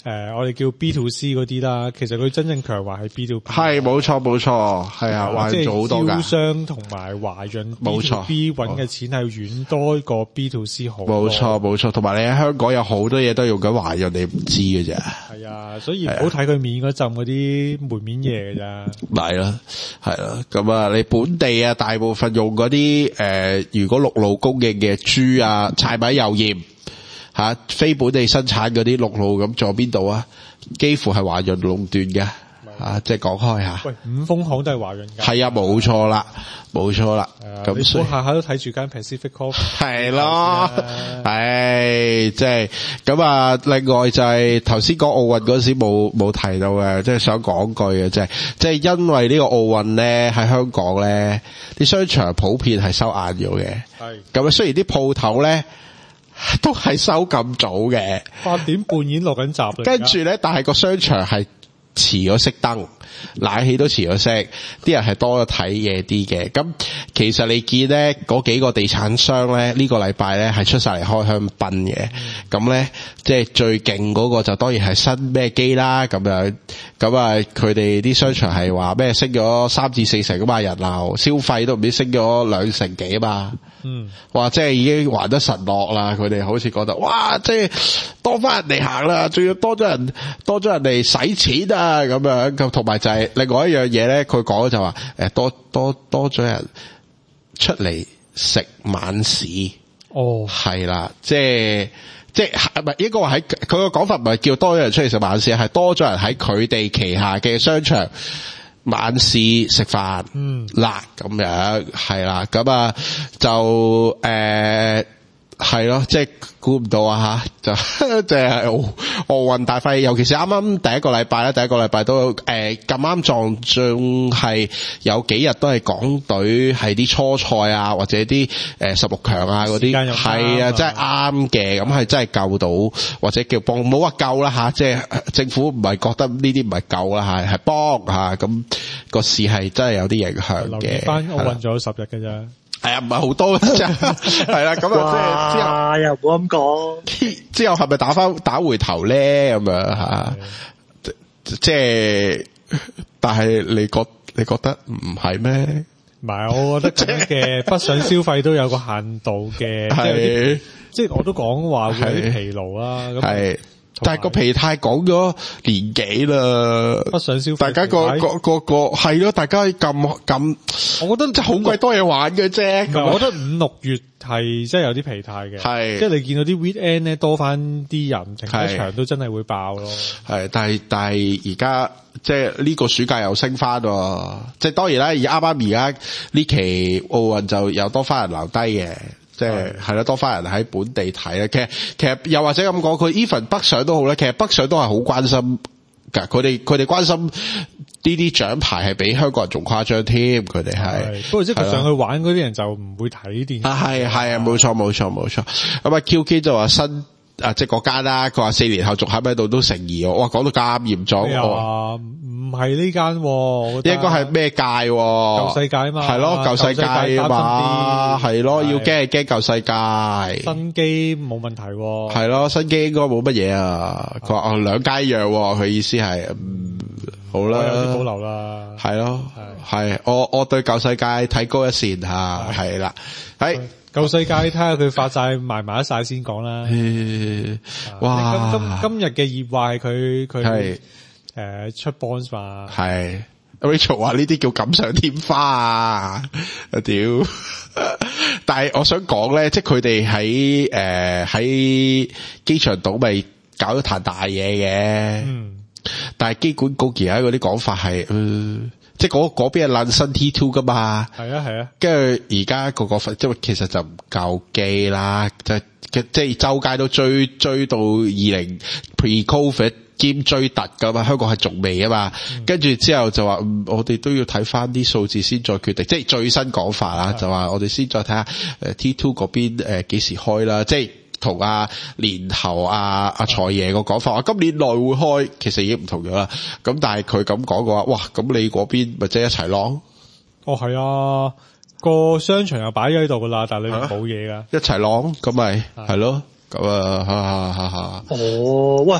誒我哋叫 B to C 嗰啲啦，其實佢真正強話係 B to B。 係冇錯冇錯，係啊，華潤做好多㗎。即係招商同埋華潤 B to B 揾嘅錢係遠多過 B to C 好。冇錯冇錯，同埋你喺香港有好多嘢都用緊華潤，你唔知嘅啫。係啊，所以唔好睇佢面嗰陣嗰啲門面嘢嘅咋。係啦係啦，咁啊你本地啊大部分用嗰啲誒，如果陸路供應嘅豬啊、柴米油鹽吓，非本地生產嗰啲陸路咁，仲有邊度啊？幾乎係華潤壟斷嘅。啊，即係講開吓，喂，五豐行都係華潤㗎，係啊，冇錯啦，冇錯啦，咁你下下都睇住間 Pacific Coffee，係咯，係即係咁啊。另外就係頭先講奧運嗰時冇冇提到嘅，即係想講句嘅，即係即係因為呢個奧運咧喺香港咧，啲商場普遍係收晏咗嘅，係咁啊。雖然啲鋪頭咧都係收咁早嘅，八點半已經落緊閘啦，跟住咧，但係個商場係遲咗熄燈，冷氣都遲咗熄，啲人係多咗睇嘢啲嘅。咁其實你見咧嗰幾個地產商咧呢個禮拜咧係出晒嚟開香檳嘅。咁咧即係最勁嗰個就當然係新咩機啦咁樣。咁啊佢哋啲商場係話咩升咗三至四成啊嘛，人流消費都唔知升咗兩成幾啊嘛。嗯，哇！即係已經還得神落啦，佢哋好似覺得哇，即係多翻人嚟行啦，仲要多咗人多咗人嚟使錢啊咁樣。咁同埋就係另外一樣嘢咧，佢講就話誒多多多咗人出嚟食晚市。哦，係啦，即係即係唔係應該話喺佢個講法唔係叫多咗人出嚟食晚市，係多咗人喺佢哋旗下嘅商場晚市食飯，嗯，辣咁樣，係啦，咁啊就誒係咯，即係估唔到啊吓，就即係奧奧運大費，尤其是啱啱第一個禮拜咧，第一個禮拜都誒咁啱撞正係有幾日都係港隊係啲初賽啊，或者啲誒十六強啊嗰啲，係啊，真係啱嘅，咁係真係救到或者叫幫，唔好話救啦吓，即係政府唔係覺得呢啲唔係救啦吓，係幫吓，咁個市係真係有啲影響嘅。留意翻奧運仲有十日嘅啫。係啊，唔係好多嘅啫，係啦，咁啊，即係之後又唔好咁講，之後係咪打翻打回頭咧？咁樣吓，即係，但係你覺你覺得唔係咩？唔係，我覺得咁嘅北上消費都有個限度嘅，係，即係我都講話會有啲疲勞啦，咁。但係個疲態講咗年幾啦，不想消費，大家個個個個係咯，大家咁咁，我覺得真係好鬼多嘢玩嘅啫。我覺得五六月係真係有啲疲態嘅，係即係你見到啲 weekend 咧多翻啲人，停車場都真係會爆咯。係，但係但係而家即係呢個暑假又升翻喎，即係當然啦，而啱啱而家呢期奧運就有多翻人留低嘅。即係係啦，多翻人喺本地睇咧。其實其實又或者咁講，佢 even 北上都好咧。其實北上都係好關心㗎。佢哋佢哋關心呢啲獎牌係比香港人仲誇張添。佢哋係不過即係佢上去玩嗰啲人就唔會睇電視。啊係係啊，冇錯冇錯冇錯。咁啊 Q K 就話新啊即係嗰間啦。佢話四年後仲喺唔喺度都成疑。哇，講到咁嚴重。啊唔係呢間，應該係咩界？舊世界啊嘛，係咯，舊世界啊嘛，係咯，要驚係驚舊世界。新機冇問題，係咯，新機應該冇乜嘢啊。佢話哦，兩間一樣，佢意思係，嗯，好啦，有啲保留啦，係咯，係，我我對舊世界睇高一線吓，係啦，係舊世界睇下佢發債賣埋一晒先講啦。哇，今今今日嘅熱話係佢佢。誒、呃，出 bonds 嘛？係 Rachel 話呢啲叫錦上添花啊！屌！但係我想講咧，即係佢哋喺誒喺機場島咪搞咗壇大嘢嘅。嗯。但係機管局而家嗰啲講法係，呃、即係嗰嗰邊係爛新 T two 噶嘛？係啊係啊。跟住而家個個即係其實就唔夠機啦，即係即係周街都追追到二零 pre-COVID。兼追突噶嘛，香港係仲未啊嘛，跟住之後就話、嗯，我哋都要睇翻啲數字先再決定，即係最新講法啦，就話我哋先再睇下誒 T two 嗰邊誒幾時開啦，即係同阿年頭阿阿財爺個講法，話今年內會開，其實已經唔同咗啦。咁但係佢咁講嘅話，哇，咁你嗰邊咪即係一齊攞？哦，係啊，個商場又擺咗喺度噶啦，但係你冇嘢噶，一齊攞咁咪係咯，咁啊，哈哈哈哈。哦，喂。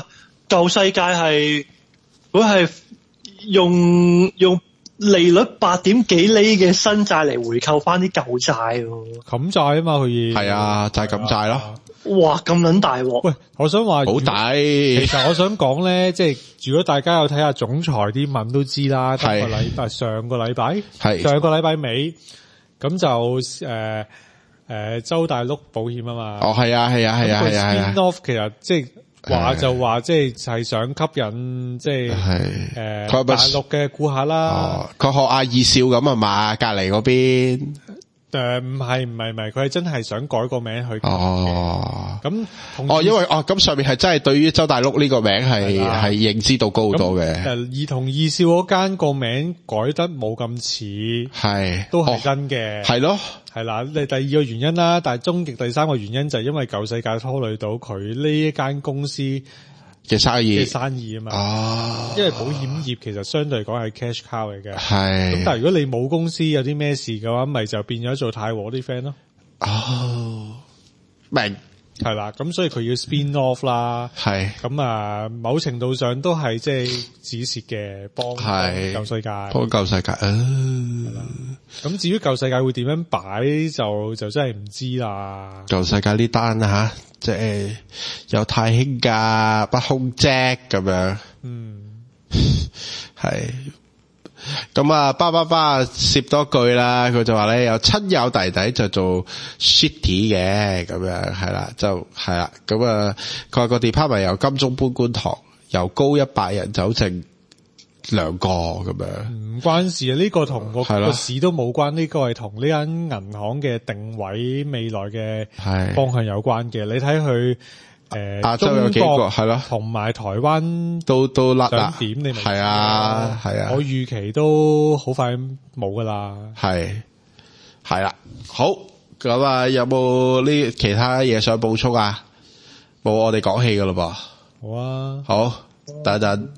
舊世界係佢係用用利率八點幾厘嘅新債嚟回購翻啲舊債喎， 冚債啊嘛佢要。 係啊，就係冚債咯。 哇，咁撚大鑊！ 喂，我想話好抵。 其實我想講咧，即係如果大家有睇下總裁啲文都知啦，今個禮拜上個禮拜係上個禮拜尾，咁就誒。呃誒、呃，周大碌保險啊嘛， 哦係啊係啊係啊係啊 spin off 其實即係話就話即係係想吸引即係誒大陸嘅顧客啦。 佢、哦、學阿二少咁啊嘛，隔籬嗰邊。 誒唔係唔係唔係，佢係真係想改個名去。 哦。 咁哦，因為哦咁上面係真係對於周大碌呢個名係係認知度高好多嘅。 誒，而同二少嗰間個名改得冇咁似，係都係真嘅。係、哦、咯。係啦，你第二個原因啦，但係終極第三個原因就係因為舊世界拖累到佢呢一間公司嘅生意嘅生意啊嘛。哦，因為保險業其實相對嚟講係 cash cow 嚟嘅。係。咁但係如果你冇公司有啲咩事嘅話，咪就變咗做太和啲 friend 咯。 哦，明。 係啦，咁所以佢要 spin off 啦，係咁啊，某程度上都係即係止蝕嘅，幫舊世界， 幫舊世界啊。 咁至於舊世界會點樣擺，就就真係唔知啦。 舊世界呢單啊，即係有太興價不空啫咁樣，嗯，係。咁啊，巴巴巴攝多句啦，佢就話咧有親友弟弟就做 shitty 嘅，咁樣係啦，就係啦，咁啊，佢話個 department 由金鐘搬觀塘，由高一百人走剩兩個咁樣， 唔關事啊，呢、這個同個個市都冇關，呢、這個係同呢間銀行嘅定位未來嘅方向有關嘅，你睇佢。誒，亞洲有幾個係咯，同埋台灣都都甩啦， 點你咪係啊係啊， 我預期都好快冇噶啦， 係係啦，好咁啊，有冇呢其他嘢想補充啊？冇，我哋講戲噶咯噃， 好啊， 好，等一等。